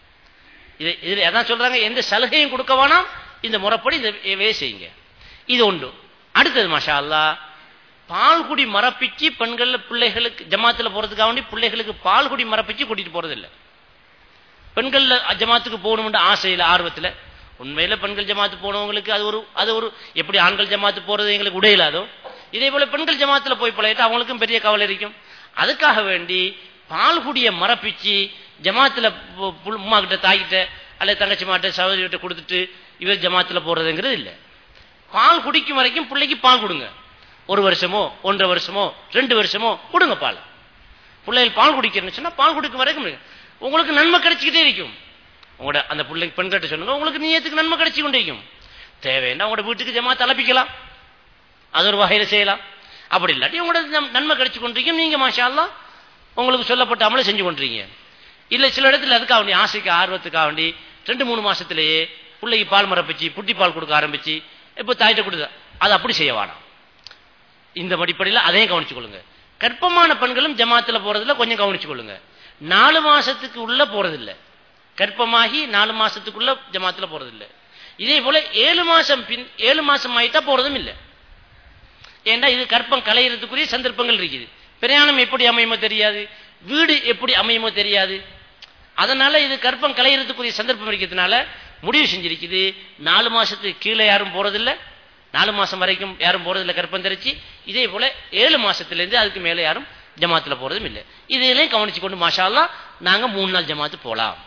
இது அதான் சொல்றாங்க, எந்த சலுகையும் கொடுக்க வேணாம், இந்த முறைப்படி இதை செய்யுங்க. இது ஒன்று. அடுத்தது மாஷா அல்லாஹ், பால்குடி மரப்பிச்சு பெண்கள் பிள்ளைகளுக்கு ஜமாத்துல போறதுக்காக வேண்டி பிள்ளைகளுக்கு பால்குடி மரப்பிச்சு கூட்டிட்டு போறது இல்லை. பெண்கள் ஜமாத்துக்கு போகணும்ன்ற ஆசையில ஆர்வத்தில் உண்மையில பெண்கள் ஜமாத்து போனவங்களுக்கு அது ஒரு எப்படி ஆண்கள் ஜமாத்து போறது எங்களுக்கு உடையிலாதோ இதே போல பெண்கள் ஜமாத்துல போய் பழகிட்டு அவங்களுக்கும் பெரிய கவலை இருக்கும். அதுக்காக வேண்டி பால்குடிய மரப்பிச்சு ஜமாத்துல உம்மா கிட்ட தாய்கிட்ட அல்லது தங்கச்சி மாட்ட சகோதரி கிட்ட கொடுத்துட்டு இவர் ஜமாத்துல போறதுங்கிறது இல்லை. பால் குடிக்கும் வரைக்கும் பிள்ளைக்கு பால் கொடுங்க. 1 வருஷமோ 1.5 வருஷமோ 2 வருஷமோ கொடுங்க பால். பிள்ளைகள் பால் குடிக்கிறேன்னு சொன்னா பால் குடிக்கும் வரைக்கும் உங்களுக்கு நன்மை கிடைச்சிக்கிட்டே இருக்கும். உங்களோட அந்த பிள்ளைக்கு பெண்கிட்ட சொல்லுங்க, உங்களுக்கு நீயத்துக்கு நன்மை கிடைச்சி கொண்டே இருக்கும். தேவைன்னா உங்களோட வீட்டுக்கு ஜமாத் அழைப்பிக்கலாம், அது ஒரு வகையில செய்யலாம். அப்படி இல்லாட்டி உங்களோட நன்மை கிடைச்சி கொண்டிருக்கும். நீங்க மாஷா அல்லாஹ் உங்களுக்கு சொல்லப்பட்ட அமலை செஞ்சு கொண்டிருக்கீங்க. இல்ல சில இடத்துல அதுக்காக வேண்டி ஆசைக்கு ஆர்வத்துக்காக வேண்டி 2-3 மாசத்திலேயே பிள்ளைக்கு பால் மரப்பிச்சு புட்டி பால் கொடுக்க ஆரம்பிச்சு இப்ப தாயிட்ட கொடுத்த அது அப்படி செய்ய வேணாம். இந்த அடிப்படையில் அதையும் கவனிச்சு கொள்ளுங்க. கர்ப்பமான பெண்களும் ஜமாத்துல போறதுல கொஞ்சம் கவனிச்சு கொள்ளுங்க. 4 மாசத்துக்கு உள்ள போறதில்லை, கர்ப்பமாகி 4 மாசத்துக்குள்ள ஜமாத்துல போறதில்லை. இதே போல 7 மாசம் ஆயிட்டா போறதும் இல்லை. ஏன்னா இது கர்ப்பம் களையிறதுக்குரிய சந்தர்ப்பங்கள் இருக்குது. பிரயாணம் எப்படி அமையுமோ தெரியாது, வீடு எப்படி அமையுமோ தெரியாது. அதனால இது கர்ப்பம் களையிறதுக்குரிய சந்தர்ப்பம் இருக்கிறதுனால முடிவு செஞ்சிருக்குது 4 மாசத்துக்கு கீழே யாரும் போறதில்லை, 4 மாசம் வரைக்கும் யாரும் போறதில்லை கர்ப்பம் தெரிச்சு. இதே போல 7 மாசத்திலிருந்து அதுக்கு மேல யாரும் ஜமாத்துல போறதும் இல்லை. இதையெல்லாம் கவனிச்சு கொண்டு மாஷா அல்லாஹ் நாங்க 3 நாள் ஜமாத்து போலாம்.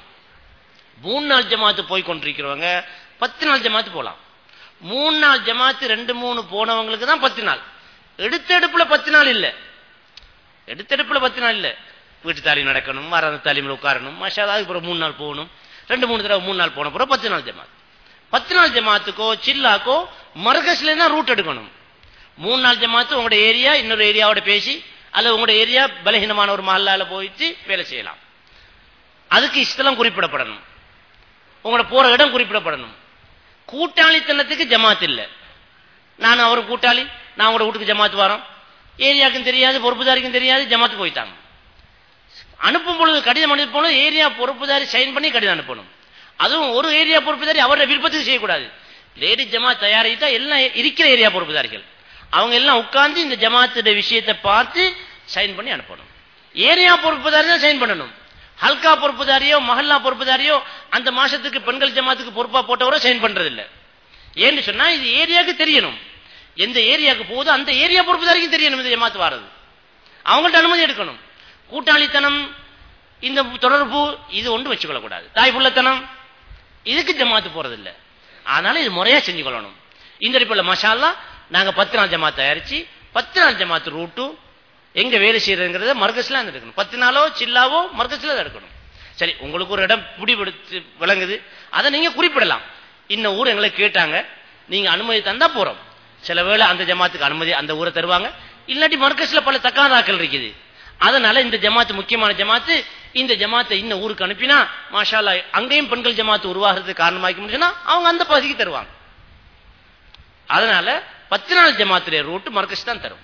3 நாள் ஜமாத்து போய் கொண்டிருக்கிறவங்க 10 நாள் ஜமாத்து போலாம். 3 நாள் ஜமாத்து 2-3 போனவங்களுக்கு தான் 10 நாள். எடுத்தெடுப்புல 10 நாள் இல்ல, எடுத்தெடுப்புல 10 நாள் இல்ல. வீட்டு தாலீம் நடக்கணும், வராத தாலீம்ல உட்காரணும், மாஷா அல்லாஹ். அப்புறம் 3 நாள் போகணும், 2-3 தடவை 3 நாள் போன பிறகு 10 நாள் ஜமாத். 10 நாள் ஜமாத்துக்கோ சில்லாக்கோ மர்கஸ்ல தான் ரூட் எடுக்கணும். 3 நாள் ஜமாத்து உங்களோட ஏரியா இன்னொரு ஏரியாவோட பேசி அல்லது உங்களோட ஏரியா பலகீனமான ஒரு மஹல்லால போயிட்டு வேலை செய்யலாம். அதுக்கு இஸ்லாம் குறிப்பிடப்படணும், உங்களோட போற இடம் குறிப்பிடப்படணும். கூட்டாளித்தனத்துக்கு ஜமாத் இல்லை. நான் அவரும் கூட்டாளி, நான் உங்களோட வீட்டுக்கு ஜமாத்து வரோம், ஏரியாவுக்கும் தெரியாது பொறுப்புதாரிக்கும் தெரியாது, ஜமாத்து போயிட்டாங்க. அனுப்பும் பொழுது கடிதம் அனுப்பணும், ஏரியா பொறுப்புதாரி சைன் பண்ணி கடிதம் அனுப்பணும். அதுவும் ஒரு ஏரியா பொறுப்புதாரி அவரோட விருப்பத்துக்கு செய்யக்கூடாது. லேடி ஜமாத் தயாரித்தா எல்லாம் இருக்கிற ஏரியா பொறுப்புதாரிகள் அவங்க எல்லாம் உட்கார்ந்து இந்த ஜமாத்துடைய விஷயத்தை பார்த்து சைன் பண்ணி அனுப்பணும். ஏரியா பொறுப்புதாரி தான் சைன் பண்ணணும். ஹல்கா பொறுப்புதாரியோ மஹல்லா பொறுப்புதாரியோ அந்த மாசத்துக்கு பெண்கள் ஜமாத்துக்கு பொறுப்பா போட்டவரோ சைன் பண்றது இல்லை. ஏன்னு சொன்னா இது ஏரியாவுக்கு தெரியணும், எந்த ஏரியாவுக்கு போகுதோ அந்த ஏரியா பொறுப்புதாரிக்கும் தெரியணும் இந்த ஜமாத்து வாரது. அவங்கள்ட்ட அனுமதி எடுக்கணும். கூட்டாளித்தனம் இந்த தொடர்பு இது ஒன்று வச்சுக்கொள்ளக்கூடாது. தாய்புள்ளத்தனம் இதுக்கு ஜமாத்து போறதில்லை. அதனால இது முறையா செஞ்சு கொள்ளணும். இந்த அடிப்படையில் மாஷா அல்லாஹ் நாங்க 10 நாள் ஜமாத் தயாரிச்சு 10 நாள் ஜமாத்து ரூட்டு எங்க வேலை செய்யறதுங்கிறத மர்கஸ்ல எடுக்கணும். 10 நாளோ சில்லாவோ மர்கஸ்ல எடுக்கணும். சரி, உங்களுக்கு ஒரு இடம் பிடிபடுத்து விளங்குது, அதை நீங்க குறிப்பிடலாம். இன்னும் ஊர் எங்களை கேட்டாங்க, நீங்க அனுமதி தந்தா போறோம். சில வேளை அந்த ஜமாத்துக்கு அனுமதி அந்த ஊரை தருவாங்க, இல்லாட்டி மர்கஸ்ல பல தக்காதாக்கள் இருக்குது. அதனால இந்த ஜமாத்து முக்கியமான ஜமாத்து, இந்த ஜமாத்தை இன்னும் ஊருக்கு அனுப்பினா மாஷா அல்லாஹ் அங்கேயும் பெண்கள் ஜமாத்து உருவாகிறதுக்கு காரணமாக்கி முடிச்சுன்னா அவங்க அந்த பகுதிக்கு தருவாங்க. அதனால 10 நாள் ஜமாத்துடைய ரூட் மர்கஸ் தான் தரும்.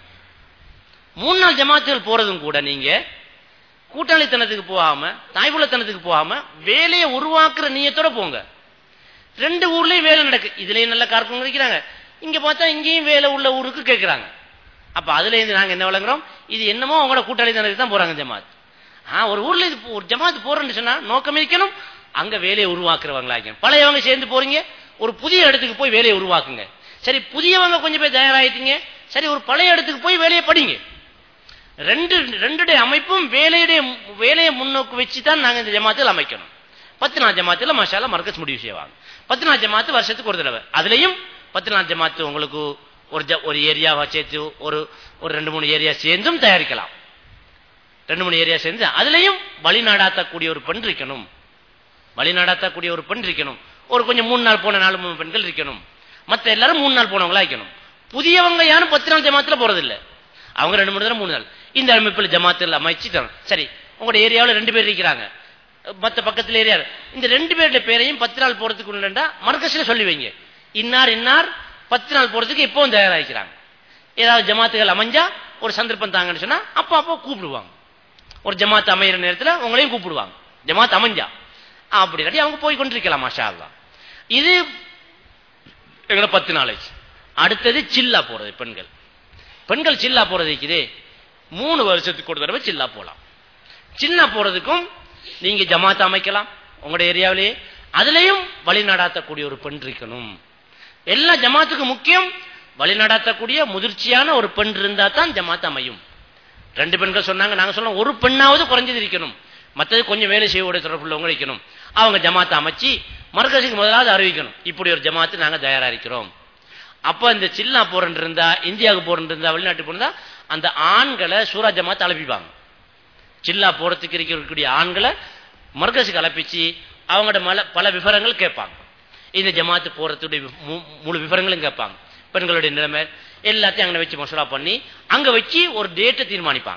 3 நாள் ஜமாத்துகள் போறதும் கூட நீங்க கூட்டாளித்தனத்துக்கு போகாம தாய்புள்ளத்தனத்துக்கு போகாம வேலையை உருவாக்குற நியத்தோட போங்க. 2 ஊர்லயும் வேலை நடக்கு, இதுலயும் நல்ல காரணம் இருக்கிறாங்க, இங்க பார்த்தா இங்கேயும் வேலை உள்ள ஊருக்கு கேட்கிறாங்க. அப்ப அதுல இருந்து நாங்க என்ன வழங்குறோம், இது என்னமோ அவங்களோட கூட்டாளித்தனத்துக்கு தான் போறாங்க ஜமாத். ஒரு ஊர்ல இது ஒரு ஜமாத் போறேன்னு சொன்னா நோக்கம் இருக்கணும், அங்க வேலையை உருவாக்குறவங்களா. பழையவங்க சேர்ந்து போறீங்க, ஒரு புதிய இடத்துக்கு போய் வேலையை உருவாக்குங்க. சரி, புதியவங்க கொஞ்சம் பேர் தயாராயிட்டீங்க, சரி ஒரு பழைய இடத்துக்கு போய் வேலையை படிங்க. ரெண்டுடைய அமைப்பும் வேலையை முன்னோக்கு வச்சுதான் நாங்க இந்த ஜமாத்தில் அமைக்கணும். 10 நாள் ஜமாத்துல மாஷா அல்லாஹ் மர்கஸ் முடிவு செய்வாங்க. 10 நாள் ஜமாத்து வருஷத்துக்கு ஒரு தடவை. அதுலயும் 10 நாள் ஜமாத்து உங்களுக்கு ஒரு ஏரியாவை சேர்த்து ஒரு 2-3 ஏரியா சேர்ந்தும் தயாரிக்கலாம். 2-3 ஏரியா சேர்ந்து அதுலயும் வழிநாடாத்தக்கூடிய ஒரு பெண் இருக்கணும். வழிநாடாத்தக்கூடிய ஒரு பெண் இருக்கணும். ஒரு கொஞ்சம் 3 நாள் போன 4-3 பெண்கள் இருக்கணும். மற்ற எல்லாரும் 3 நாள் போனவங்களா இருக்கணும். புதியவங்க யாரும் 10 நாள் ஜமாத்துல போறது இல்ல. அவங்க 2-3 தடவை 3 நாள் இந்த அமைப்பில் ஜமாத்தில் அமைச்சு சரி. உங்களோட ஏரியாவில் 2 பேர் இருக்கிறாங்க, மற்ற பக்கத்தில் ஏரியா, இந்த 2 பேருடைய பேரையும் 10 நாள் போறதுக்கு உண்டா மர்கஸ்ல சொல்லி வைங்க. இன்னார் 10 நாள் போறதுக்கு எப்பவும் தயாராகிறாங்க. ஏதாவது ஜமாத்துகள் அமைஞ்சா ஒரு சந்தர்ப்பம் தாங்கன்னு சொன்னா அப்போ கூப்பிடுவாங்க. ஒரு ஜமாத் அமைகிற நேரத்தில் உங்களையும் கூப்பிடுவாங்க. ஜமாத் அமைஞ்சா அப்படி அவங்க போய் கொண்டிருக்கலாம். மாஷா அல்லாஹ். இது எங்களை 10 நாளைக்கு. அடுத்தது சில்லா போறது. பெண்கள் சில்லா போறதுக்கு 3 வருஷத்துக்கு ஒரு தடவை சில்லா போலாம். சில்லா போறதுக்கும் நீங்க ஜமாத் அமைக்கலாம் உங்களுடைய ஏரியாவிலேயே. அதுலயும் வழிநடாத்தக்கூடிய ஒரு பெண் இருக்கணும். எல்லா ஜமாத்துக்கும் முக்கியம் வழிநடாத்தக்கூடிய முதிர்ச்சியான ஒரு பெண் இருந்தா தான் ஜமாத் அமையும். 2 பெண்கள் சொன்னாங்க, நாங்க சொன்னோம் ஒரு பெண்ணாவது குறைஞ்சது இருக்கணும். மற்றது கொஞ்சம் வேலை செய்வோட தொடர்புள்ளவங்க இருக்கணும். அவங்க ஜமாத்தை அமைச்சு மர்கஸுக்கு முதலாவது அறிவிக்கணும், இப்படி ஒரு ஜமாத்து நாங்க தயாரா இருக்கிறோம். அப்ப இந்த சில்லா போறன் இருந்தா, இந்தியாவுக்கு போறன் இருந்தா, வெளிநாட்டு போறா அந்த ஆண்களை சூரா ஜமாத் அழைப்பிப்பாங்க. சில்லா போறதுக்கு இருக்கக்கூடிய ஆண்களை மர்கஸுக்கு அழைப்பிச்சு அவங்களோட பல விவரங்கள் கேட்பாங்க. இந்த ஜமாத்து போறதுடைய முழு விவரங்களும் கேட்பாங்க. பெண்களுடைய நிலைமை எல்லாத்தையும் அங்க வச்சு மசூரா பண்ணி அங்க வச்சு ஒரு டேட்டை தீர்மானிப்பாங்க.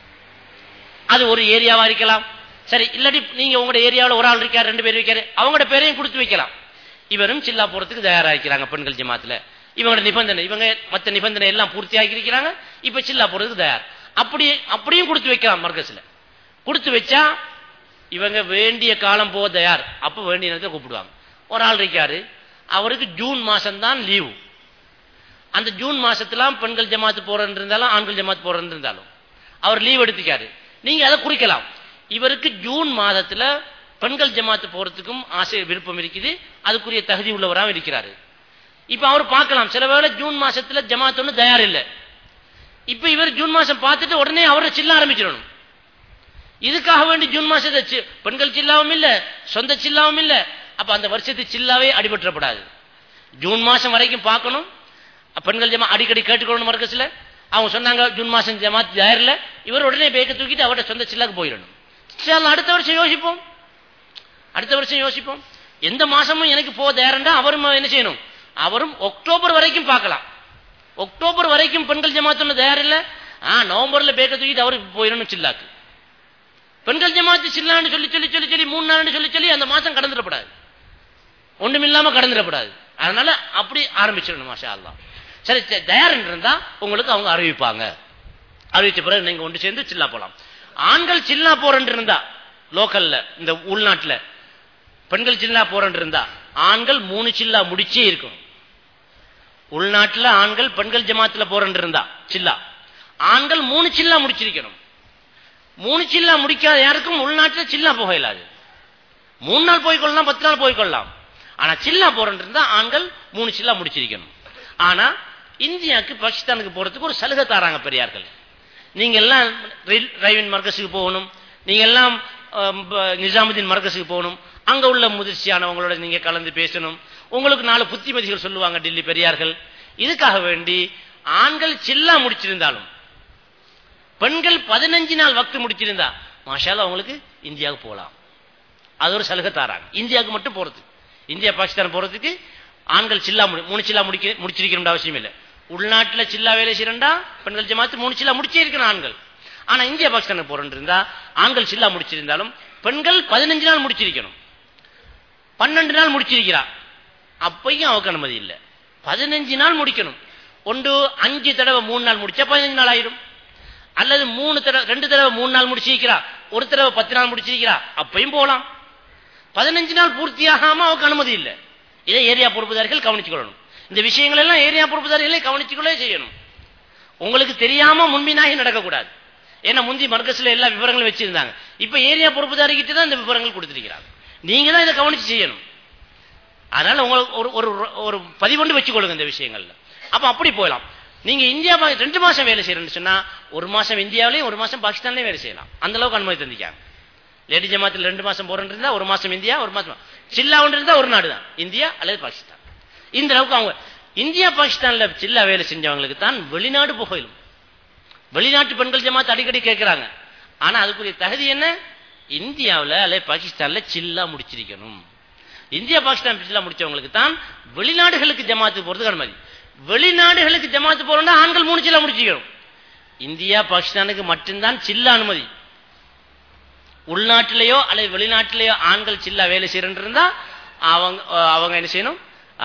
அது ஒரு ஏரியாவா இருக்கலாம். சரி, இல்லாட்டி நீங்க உங்களோட ஏரியாவில் ஒரு ஆள் இருக்காரு, 2 பேர் இருக்காரு, அவங்களோட பேரையும் கொடுத்து வைக்கலாம். இவரும் சில்லா போறதுக்கு தயாரா இருக்கிறாங்க பெண்கள் ஜமாத்துல. இவங்களோட நிபந்தனை, இவங்க மற்ற நிபந்தனை எல்லாம் பூர்த்தியாகி இருக்கிறாங்க, இப்ப சில்லா போறதுக்கு தயார். அப்படியும் கொடுத்து வைக்கலாம். மர்கஸ்ல கொடுத்து வச்சா இவங்க வேண்டிய காலம் போக தயார். அப்ப வேண்டிய நேரத்தை கூப்பிடுவாங்க. ஒரு ஆள் இருக்காரு, அவருக்கு ஜூன் மாசம் தான் லீவு. அந்த ஜூன் மாசத்துல பெண்கள் ஜமாத்து போறன்னு இருந்தாலும் ஆண்கள் ஜமாத்து போறன்னு இருந்தாலும் அவர் லீவ் எடுத்துக்காரு. நீங்க அதை குறிக்கலாம். இவருக்கு ஜூன் மாதத்துல பெண்கள் ஜமாத்து போறதுக்கும் ஆசை விருப்பம் இருக்குது, அதுக்குரிய தகுதி உள்ளவராக இருக்கிறாரு. இப்ப அவர் பார்க்கலாம், சில வேளை ஜூன் மாசத்துல ஜமாத் ஒண்ணு தயார் இல்லை. இப்ப இவர் ஜூன் மாசம் பார்த்துட்டு உடனே அவரை சில்ல ஆரம்பிச்சிடணும். இதுக்காக வேண்டி ஜூன் மாசத்தை பெண்கள் சில்லாவும் இல்ல, சொந்த சில்லாவும் இல்ல. அப்ப அந்த வருஷத்து சில்லாவே அடிபற்றப்படாது. ஜூன் மாசம் வரைக்கும் பார்க்கணும். பெண்கள் ஜமா அடிக்கடி கேட்டுக்கணும். மர்கஸ்ல அவங்க சொன்னாங்க ஜூன் மாசம் ஜமாத் தயார் இல்ல, இவர் உடனே பேக்க தூக்கிட்டு அவரோட சொந்த சில்லாக்கு போயிடணும். அடுத்த வருஷம் யோசிப்போம். எந்த மாசமும் எனக்கு போக தயாரண்டா அவரும் என்ன செய்யணும், அவரும் அக்டோபர் வரைக்கும் பார்க்கலாம். அக்டோபர் வரைக்கும் பெண்கள் ஜமாத்து தயார் இல்ல, நவம்பர்ல பேக்க தூக்கிட்டு அவருக்கு போயிடணும் சில்லாக்கு. பெண்கள் ஜமாத்து சில்லான்னு சொல்லி 3 நாள் சொல்லி அந்த மாசம் கடந்துடப்படாது, ஒண்ணுமில்லாம கடந்துடப்படாது. அதனால அப்படி ஆரம்பிச்சிடணும். மாஷா அல்லாஹ். சரி, தயார் இருந்தா உங்களுக்கு அவங்க அறிவிப்பாங்க. அறிவிச்ச பிறகு நீங்க ஒன்று சேர்ந்து சில்லா போலாம். ஆண்கள் சில்லா போறன்னு இருந்தா லோக்கல்ல, இந்த உள்நாட்டுல பெண்கள் சில்லா போறன்னு இருந்தா ஆண்கள் 3 சில்லா முடிச்சே இருக்கும். உள்நாட்டுல ஆண்கள் பெண்கள் ஜமாத்துல போறன்னு இருந்தா சில்லா ஆண்கள் 3 சில்லா முடிச்சிருக்கணும். 3 சில்லா முடிக்காத யாருக்கும் உள்நாட்டுல சில்லா போக இயலாது. 3 நாள் போய்கொள்ளலாம், 10 நாள் போய்கொள்ளலாம். ஆனா சில்லா போறன்னு இருந்தா ஆண்கள் 3 சில்லா முடிச்சிருக்கணும். ஆனா இந்தியாவுக்கு பாகிஸ்தானுக்கு போறதுக்கு ஒரு சலுகை தாராங்க பெரியார்கள். நீங்க எல்லாம் ரயில்வே மர்கஸுக்கு போகணும், நீங்க எல்லாம் நிஜாமுதீன் மர்கஸுக்கு போகணும், அங்க உள்ள முதிர்ச்சியானவங்களோட நீங்க கலந்து பேசணும், உங்களுக்கு 4 புத்திமதிகள் சொல்லுவாங்க டெல்லி பெரியார்கள். இதுக்காக வேண்டி ஆண்கள் சில்லா முடிச்சிருந்தாலும் பெண்கள் 15 நாள் வக்து முடிச்சிருந்தா மாஷாஅல்லாஹ் அவங்களுக்கு இந்தியாவுக்கு போகலாம். அது ஒரு சலுகை தாராங்க. இந்தியாவுக்கு மட்டும் போறது, இந்தியா பாகிஸ்தான் போறதுக்கு ஆண்கள் சில்லா 3 சில்லா முடிச்சிருக்கணும் அவசியம் இல்லை. உள்நாட்டுல சில்லா வேலை செய்யறா பெண்கள் ஜமாத்து 3 சில்லா முடிச்சே இருக்கணும் ஆண்கள். ஆனா இந்தியா பாகிஸ்தான் போறன்னு இருந்தா ஆண்கள் சில்லா முடிச்சிருந்தாலும் பெண்கள் 15 நாள் முடிச்சிருக்கணும். 12 நாள் முடிச்சிருக்கிறா அப்பையும் அவருக்கு அனுமதி இல்லை. 15 நாள் முடிக்கணும். ஒன்று 5 தடவை 3 நாள் முடிச்சா 15 நாள் ஆயிடும். அல்லது 2 தடவை 3 நாள் முடிச்சிருக்கிறா, ஒரு தடவை 10 நாள் முடிச்சிருக்கிறா, அப்பையும் போகலாம். 15 நாள் பூர்த்தியாகாம அவருக்கு அனுமதி இல்லை. இதை ஏரியா பொறுப்புதாரிகள் கவனிச்சுக்கொள்ளணும். இந்த விஷயங்கள் எல்லாம் ஏரியா பொறுப்புதாரிகளை கவனிச்சுக்கொள்ளே செய்யணும். உங்களுக்கு தெரியாம முன்பினாகி நடக்கக்கூடாது. ஏன்னா முந்தி மர்கஸ்ல எல்லா விவரங்களும் வச்சிருந்தாங்க. இப்ப ஏரியா பொறுப்புதாரிகிட்ட தான் இந்த விவரங்கள் கொடுத்திருக்கிறாங்க. நீங்க தான் இதை கவனிச்சு செய்யணும். அதனால உங்களுக்கு ஒரு பதிவொண்டு வச்சுக்கொள்ளுங்க இந்த விஷயங்கள்ல. அப்ப அப்படி போகலாம். நீங்க இந்தியா 2 மாசம் வேலை செய்யறேன்னு சொன்னா 1 மாசம் இந்தியாவிலையும் 1 மாசம் பாகிஸ்தான்லயும் வேலை செய்யலாம். அந்த அளவுக்கு அனுமதி தந்திக்காங்க. லேடி ஜமாத்தில் 2 மாசம் போறேன்னு இருந்தா 1 மாசம் இந்தியா, 1 மாசம் சில்லா ஒன்று இருந்தா ஒரு நாடு தான், இந்தியா அல்லது பாகிஸ்தான். இந்த அளவுக்கு அவங்க இந்தியா பாகிஸ்தான்ல சில்லா வேலை செஞ்சவங்களுக்கு தான் வெளிநாடு புகையிலும். வெளிநாட்டு பெண்கள் ஜமாத் அடிக்கடி கேட்கிறாங்க, ஆனா அதுக்குரிய தகுதி என்ன? இந்தியாவில் அல்லது பாகிஸ்தான்ல சில்லா முடிச்சிருக்கணும். இந்தியா பாகிஸ்தான் சில்லா முடிச்சவங்களுக்கு தான் வெளிநாடுகளுக்கு ஜமாத்து போறதுக்கு அனுமதி. வெளிநாடுகளுக்கு ஜமாத்து போறோம்னா ஆண்கள் 3 சில்லா முடிச்சிக்கணும். இந்தியா பாகிஸ்தானுக்கு மட்டும்தான் சில்லா அனுமதி. உள்நாட்டிலேயோ அல்லது வெளிநாட்டிலேயோ ஆண்கள் சில்லா வேலை செய்யறா அவங்க என்ன செய்யணும்?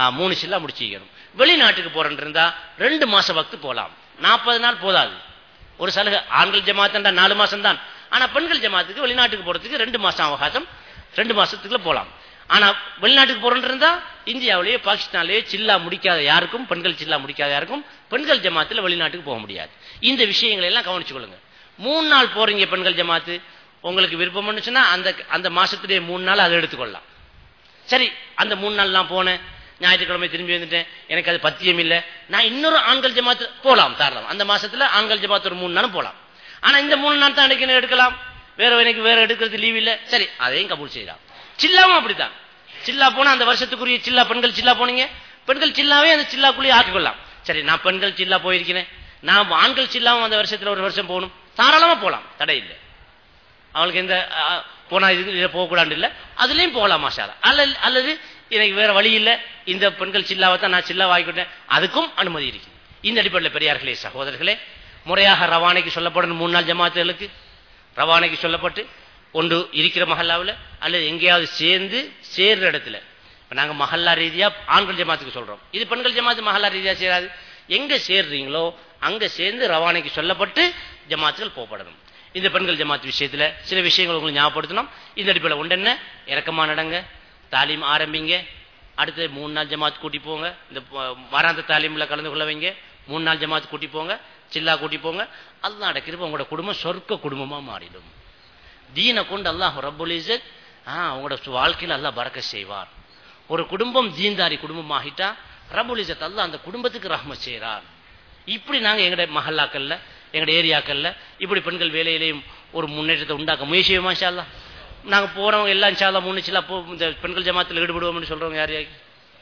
3 சில்லா முடிச்சிக்கணும். வெளிநாட்டுக்கு போறேன் இருந்தா 2 மாச வக்து போலாம். 40 நாள் போதாது. ஒரு சலுகை ஆண்கள் ஜமாத்தா 4 மாசம் தான். ஆனா பெண்கள் ஜமாத்துக்கு வெளிநாட்டுக்கு போறதுக்கு 2 மாசம் அவகாசம், 2 மாசத்துக்குள்ள போலாம். ஆனா வெளிநாட்டுக்கு போறேன் இருந்தா இந்தியாவிலேயே பாகிஸ்தான்லயே சில்லா முடிக்காத யாருக்கும், பெண்கள் சில்லா முடிக்காத யாருக்கும் பெண்கள் ஜமாத்துல வெளிநாட்டுக்கு போக முடியாது. இந்த விஷயங்களை எல்லாம் கவனிச்சுக்கொள்ளுங்க. 3 நாள் போறீங்க பெண்கள் ஜமாத்து, உங்களுக்கு விருப்பம் பண்ணுச்சுன்னா அந்த மாசத்துடைய 3 நாள் அதை எடுத்துக்கொள்ளலாம். சரி, அந்த 3 நாள் நான் போனேன், ஞாயிற்றுக்கிழமை திரும்பி வந்துட்டேன், எனக்கு அது பத்தியம் இல்லை, நான் இன்னொரு ஆண்கள் ஜமாத்து போலாம், தாராளம். அந்த மாசத்துல ஆண்கள் ஜமாத்து ஒரு 3 நாளும் போலாம். ஆனா இந்த 3 நாள் தான் எனக்கு எடுக்கலாம், எனக்கு வேற எடுக்கிறது லீவ் இல்லை, சரி, அதையும் கபூல் செய்யலாம். சில்லாவும் அப்படித்தான். சில்லா போனா அந்த வருஷத்துக்குரிய சில்லா, பெண்கள் சில்லா போனீங்க, பெண்கள் சில்லாவே அந்த சில்லாக்குள்ளேயே ஆக்கிக்கொள்ளலாம். சரி, நான் பெண்கள் சில்லா போயிருக்கிறேன், நான் ஆண்கள் சில்லாவும் அந்த வருஷத்துல ஒரு வருஷம் போகணும், தாராளமா போலாம், தடை இல்லை. அவங்களுக்கு எந்த போனா இது போகக்கூடாது இல்லை, அதுலயும் போகலாம் மாஷாலா. அல்லது எனக்கு வேற வழி இல்லை, இந்த பெண்கள் சில்லாவை தான் நான் சில்லா வாங்கிக்கிட்டேன், அதுக்கும் அனுமதி இருக்கு. இந்த அடிப்படையில் பெரியார்களே சகோதரர்களே, முறையாக ரவானைக்கு சொல்லப்படணும். 3 நாள் ஜமாத்துகளுக்கு ரவானைக்கு சொல்லப்பட்டு ஒன்று இருக்கிற மஹல்லாவில் அல்லது எங்கேயாவது சேர்ற இடத்துல. நாங்க மஹல்லா ரீதியா ஆண்கள் ஜமாத்துக்கு சொல்றோம், இது பெண்கள் ஜமாத்து மஹல்லா ரீதியா சேராது. எங்க சேர்றீங்களோ அங்க சேர்ந்து ரவானைக்கு சொல்லப்பட்டு ஜமாத்துகள் போகப்படணும். இந்த பெண்கள் ஜமாத் விஷயத்துல சில விஷயங்கள் உங்களுக்கு ஞாபகப்படுத்தணும். இந்த அடிப்படையில் ஒன்று என்ன, இறக்கமா நடங்க, தாலீம் ஆரம்பிங்க, அடுத்து 3 நாள் ஜமாத் கூட்டி போங்க, இந்த வாராந்த தாலீம்ல கலந்து கொள்ள வைங்க, 3 நாள் ஜமாத் கூட்டி போங்க, சில்லா கூட்டி போங்க. அல்லாஹ் நடக்கிறப்ப உங்களோட குடும்பம் சொர்க்க குடும்பமா மாறிடும். தீனை கொண்டு அல்லாஹ் ரப்புல் இஸ்ஸத் உங்களோட வாழ்க்கையில் அல்லாஹ் பரக்கத் செய்வார். ஒரு குடும்பம் தீன்தாரி குடும்பம் ஆகிட்டா ரப்புல் இஸ்ஸத் அல்லாஹ் அந்த குடும்பத்துக்கு ரஹ்மத் செய்கிறார். இப்படி நாங்க எங்கட மஹல்லாக்கள்ல, எங்கட ஏரியாக்கள்ல இப்படி பெண்கள் வேலையிலையும் ஒரு முன்னேற்றத்தை உண்டாக்க முயற்சி செய்வோமா இன்ஷா அல்லாஹ். நாங்க போறவங்க எல்லாம் இன்ஷா அல்லாஹ் 3 சில்லா இந்த பெண்கள் ஜமாத்தில் ஈடுபடுவோம்னு சொல்றவங்க யார் யாருக்கு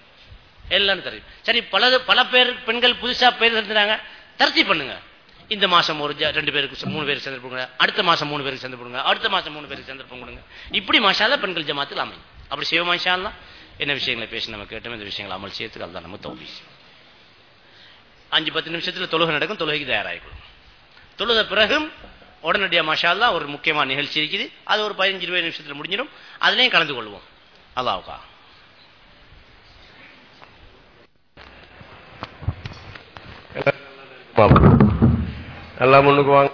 எல்லாம் தெரியும். சரி, பல பேர் பெண்கள் புதுசா பேர் இருந்தாங்க, தர்த்தி பண்ணுங்க. இந்த மாசம் ஒரு 2 பேருக்கு 3 பேருக்கு சந்தர்ப்பம், அடுத்த மாசம் 3 பேருக்கு சந்தர்ப்பம், அடுத்த மாசம் 3 பேருக்கு சந்தர்ப்பம் கொடுங்க. இப்படி மாஷா அல்லாஹ் பெண்கள் ஜமாத்தில் அமையும். அப்படி செய்வோமா இன்ஷா அல்லாஹ். என்ன விஷயங்களை பேசி நம்ம கேட்டோம், இந்த விஷயங்களை அமல் செய்யறதுக்கு அல்லாஹ் நம்ம தௌஃபீக். 5-10 நிமிஷத்துல தொழுகை நடக்கும், தொழுகைக்கு தயாராகிக்கணும். தொழுத பிறகும் உடனடியா மாஷா அல்லாஹ் ஒரு முக்கியமான நிகழ்ச்சி இருக்குது, அது ஒரு 15-20 நிமிஷத்துல முடிஞ்சிடும், அதுலயும் கலந்து கொள்வோம். அல்லாஹ்வுக்கா. எல்லாம் முன்னுக்கு வாங்க,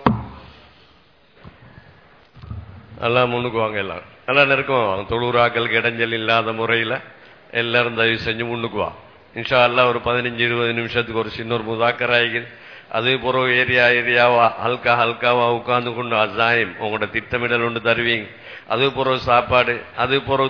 எல்லாம் முன்னுக்கு வாங்க, எல்லாம் நல்லா நெருக்கமா வாங்க. தொழுறாக்களுக்கு இடைஞ்சல் இல்லாத முறையில் எல்லாரும் தயவு செஞ்சு முன்னுக்கு வா. இன்ஷா அல்லாஹ் ஒரு 15-20 நிமிஷத்துக்கு ஒரு சின்ன ஒரு முதாக்கர் ஆகிக்குது. அது பிறகு ஏரியாவா ஹல்காவா உட்கார்ந்து கொண்டு அசாயம் உங்களோட திட்டமிடல் ஒன்று தருவீங்க. அது பிறகு சாப்பாடு, அது பிறகு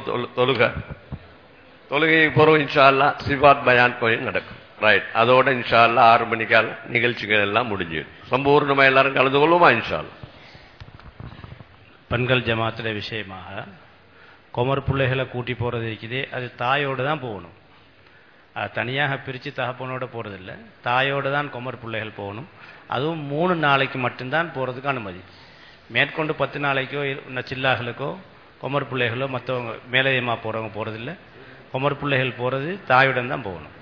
தொழுகை பிறகு இன்ஷா அல்லாஹ் சிஃபாத் பயான் கோயில் நடக்கும். ரைட், அதோட இன்ஷா அல்லாஹ் 6 மணிக்கால நிகழ்ச்சிகள் எல்லாம் முடிஞ்சிடும். சம்பூர்ணமா எல்லாரும் கலந்து கொள்ளுமா இன்ஷா அல்லாஹ். பெண்கள் ஜமாத்தில் விஷயமாக குமர் பிள்ளைகளை கூட்டி போறது இருக்குது, அது தாயோடு தான் போகணும். அது தனியாக பிரித்து தகப்பனோட போறதில்லை, தாயோடு தான் குமர் பிள்ளைகள் போகணும். அதுவும் 3 நாளைக்கு மட்டும்தான் போறதுக்கு அனுமதி. மேற்கொண்டு 10 நாளைக்கோ சில்லாக்களுக்கோ குமர் பிள்ளைகளோ மற்றவங்க மேலதிகமாக போறவங்க போறதில்லை. குமர் பிள்ளைகள் போறது தாயுடன் தான் போகணும்.